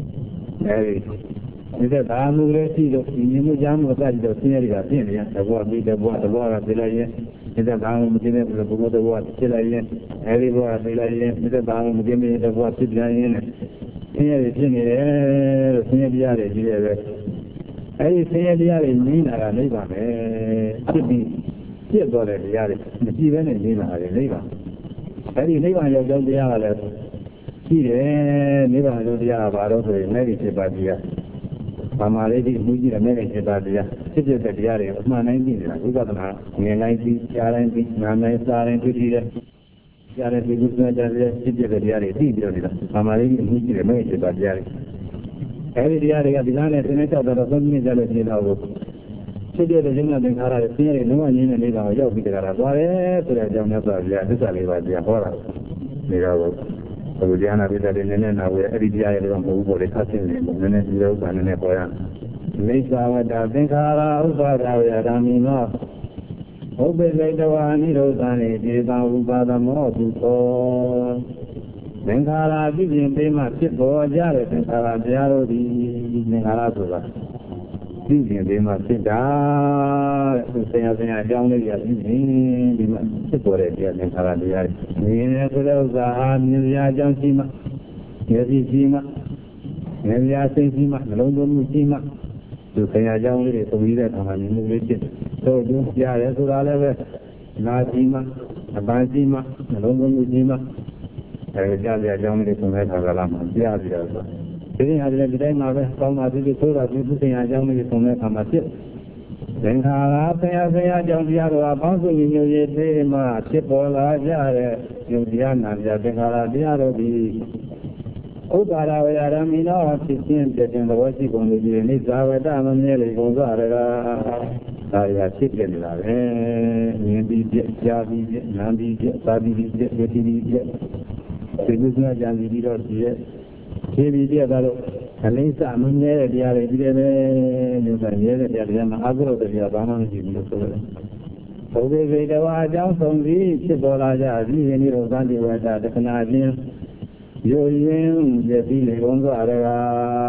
အဲဒီဒါမှုလေးရှိလို့ဒီမြမှုကြားမှုစသည်တော့ဆင်းရဲတွေကပြင်းနေရတဘောပြီးတဘောကပြေးလိုက်ရင်ဒီဒါမှုမသိတဲ့ဘုရားတဘောဖြစ်လိုက်ရင်အဲဒီဘောကပြေးလိုက်ရင်ဒီဒါမှုမသိတဲ့တဘောဖြစ်ပြန်ရင်ဆင်းရဲတွေဖြစ်နေတယ်လို့ဆင်းရဲတရားတွေကြီးတယ်ပဲအဲဒီဆင်းရဲတရားတွေကြီးလာတာနိဗ္ဗာန်ပဲဖြစ်ပြီးပြည့်သွားတဲ့တရားတွေမကြည့်ဘဲနဲ့ကြီးလာတယ်နိဗ္ဗာန်အဲဒီနိဗ္ဗာန်ရောက်တဲ့တရားကလည်းရှိတယ်နိဗ္ဗာန်ရောက်တရားကဘာလို့ဆိုရင်မဲ့ဒီဖြစ်ပါတရားဗမာလေးဒီမှုကြီးတဲ့မဲ့ဒီဖြစ်ပါတရားဖြစ်ဖြစ်တဲ့တရားတွေအမှန်တိုင်းသိနေတာဝိပဿနာငယ်တိုင်းသိကြားတိုင်းသိနားတိုင်းစားတိုင်းသိတယ်ကြားတဲ့ဒီကုသနာကြားတဲ့ဖြစ်ဖြစ်တဲ့တရားတွေသိပြီးတော့နေတာဗမာလေးဒီမှုကြီးတဲ့မဲ့ဒီဖြစ်ပါတရားတွေအဲဒီတရားတွေကဒီလားနဲ့သင်္ကေတတော့သုံးမိကြလို့ရှိတော့ဖြစ်တဲ့ဉာဏ်နဲ့သင်္ခါရတွေဆင်းရဲလုံးဝငြင်းတဲ့နေတာကိုရောက်ပြီးကြတာသွားတယ်ဆိုတဲ့အကြောင်းမျိုးဆိုပြသစ္စာလေးပါးတရားဟောတာနေတော့ဘုရားနာပိတ္တတွေနည်းနည်းနာဝယ်အဲ့ဒီတရားတွေတော့မဟုတ်ဘူးပေါ့လေသတ်သိနေတယ်နည်းနည်းဒီလိုဥစ္စာနည်းနည်းပေါ်ရမိစ္ဆာဝတ္တသင်္ခါရဥပါဒဝေဓမ္မိနောဥပ္ပေသိတဝါနိရောဓနိဒေသဥပါဒမောတုသောသင်္ခါရပြည့်ပြင်ပေးမှဖြစ်ပေါ်ကြတဲ့သင်္ခါရတရားတို့သည်သင်္ခါရဆိုတာပြည့်ပြင်ပေးမှဖြစ်တာတဲ့ဆရာအကြောင်းလေးရပြည့်ပြင်ဒီမှာဖြစ်ပေါ်တဲ့တရားသင်္ခါရတရားတွေမြင်တဲ့ဆိုတဲ့ဥစ္စာဟာမြင်ရအကြောင်းရှိမှဉာဏ်ရှိမှဉာဏ်ရစိတ်ရှိမှနှလုံးသွင်းမှုရှိမှသူဆရာအကြောင်းလေးတွေသုံးပြီးတဲ့အခါမှာမြင်မှုလေးဖြစ်သို့သူကြားရဲဆိုတာလည်းပဲနာရှိမှအပန်းရှိမှနှလုံးသွင်းမှုရှိမှကြားရအကြောင်းလေးသုံးတဲ့အခါကလာမှကြားပြီးတော့ဒီဟာလည်းဒီတိုင်းမှာပဲကောင်းပါသေးသေးဆိုတော့ဒီသူတင်အကြောင်းလေးဆုံးတဲ့အခါမှာဖြစ်သင်္ခါရဆရာကြောင့်တရားတော်အပေါင်းစုညီညွတ်ရေးသေးမှဖြစ်ပေါ်လာကြတဲ့ယုံတရားနာပြသင်္ခါရတရားတော်ဒီဥပါဒဝေရမိနောဖြစ်ခြင်းတည်ခြင်းသဘောရှိကုန်လို့ဒီနိစ္စဝတ္တမမြဲလေကုန်သွားရတာဒါရဖြစ်ပြနေတာပဲမြင်ပြီးပြကြားပြီးပြနားပြီးပြသာပြီးပြဝတိပြီးပြဒီလိုစကြံပြီးတော့ဒီရဲ့ဖြည်းဖြည်းပြတော့အလိစ္စမမြဲတဲ့တရားတွေဒီလည်းပဲလို့ဆိုရဲတဲ့တရားတွေမှာအကုသိုလ်တရားဘာမှမရှိဘူးလို့ဆိုတယ်ဘုရားစိတ်တော်အကြောင်းဆုံးပြီးဖြစ်ပေါ်လာကြပြီးယနေ့တော့သံဃဝတ္တတခဏချင်းရိုးရင်းပြပြီးလေကုန်သွားရတာ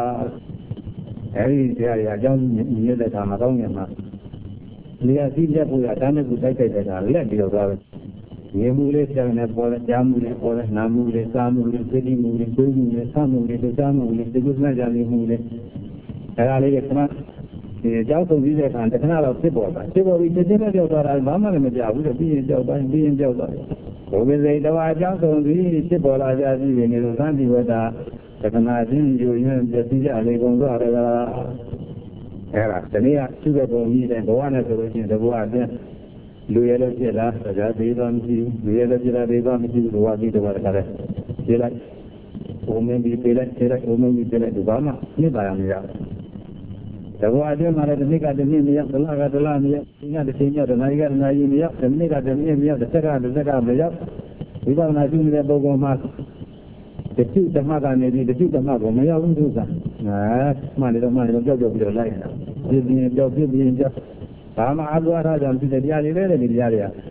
အဲဒီတရားတွေအကြောင်းမြင်တဲ့အခါမှာကောင်းမြတ်မှာနေရာစီးလက်ဖို့ရတန်းနဲ့ကိုတိုက်တဲ့အခါလက်ပြီးတော့သွားတယ်ရေမှုလေးပြောင်းနေပေါ်တယ်ကြားမှုလေးပေါ်တယ်နားမှုလေးစားမှုလေးသိတိမှုလေးကိုယ်မှုလေးစားမှုလေးစားမှုလေးဒီကုသနာကြလေးမှုလေးအဲဒါလေးကခဏဒီအကြောင်းဆုံးပြီးတဲ့အခါတခဏတော့ဖြစ်ပေါ်တာဖြစ်ပေါ်ပြီးတစ်ချက်နဲ့ပြောက်သွားတာဘာမှလည်းမပြဘူးလို့ပြီးရင်ကြောက်တိုင်းပြီးရင်ကြောက်သွားတယ်ဘုရားစိတ်တော်အကြောင်းဆုံးပြီးဖြစ်ပေါ်လာကြပြီးနေလို့သံတိဝတ္တတခဏချင်းယူရင်းပြည့်ကြလေကုန်သွားတယ်လားအဲဒါတနည်းကသူ့ဘက်ပုံကြီးတဲ့ဘဝနဲ့ဆိုလို့ရှိရင်တဘဝအတွင်းလူရလို့ဖြစ်လာဒါသေးတော့မရှိဘူးလူရလို့ဖြစ်လာသေးတော့မရှိဘူးဘဝကြီးတော့တခါလဲခြေလိုက်ဘုံမင်းပြီးပြေးလိုက်ခြေလိုက်ဘုံမင်းပြီးပြေးလိုက်ဒီဘာမှနှိမ့်ပါရမရတဘဝအတွင်းမှာလည်းတစ်နှစ်ကတစ်နှစ်မရောက်တစ်လကတစ်လမရောက်ဒီကတစ်ချိန်ရောက်တစ်နာရီကတစ်နာရီမရောက်တစ်မိနစ်ကတစ်မိနစ်မရောက်တစ်စက္ကန့်တစ်စက္ကန့်မရောက်ဒီဘာနာကျူးနေတဲ့ပုဂ္ဂိုလ်မှာတချို့ဓမ္မကနေပြီးတချို့ဓမ္မကိုမရောက်ဘူးသူကမှန်တယ်တော့ကြောက်ပြီးတော့လိုက်တာပြင်းပြင်းကြောက်ဘာမှအသွားထားကြမရှိတဲ့တရားတွေလည်းဒီတရားတွေက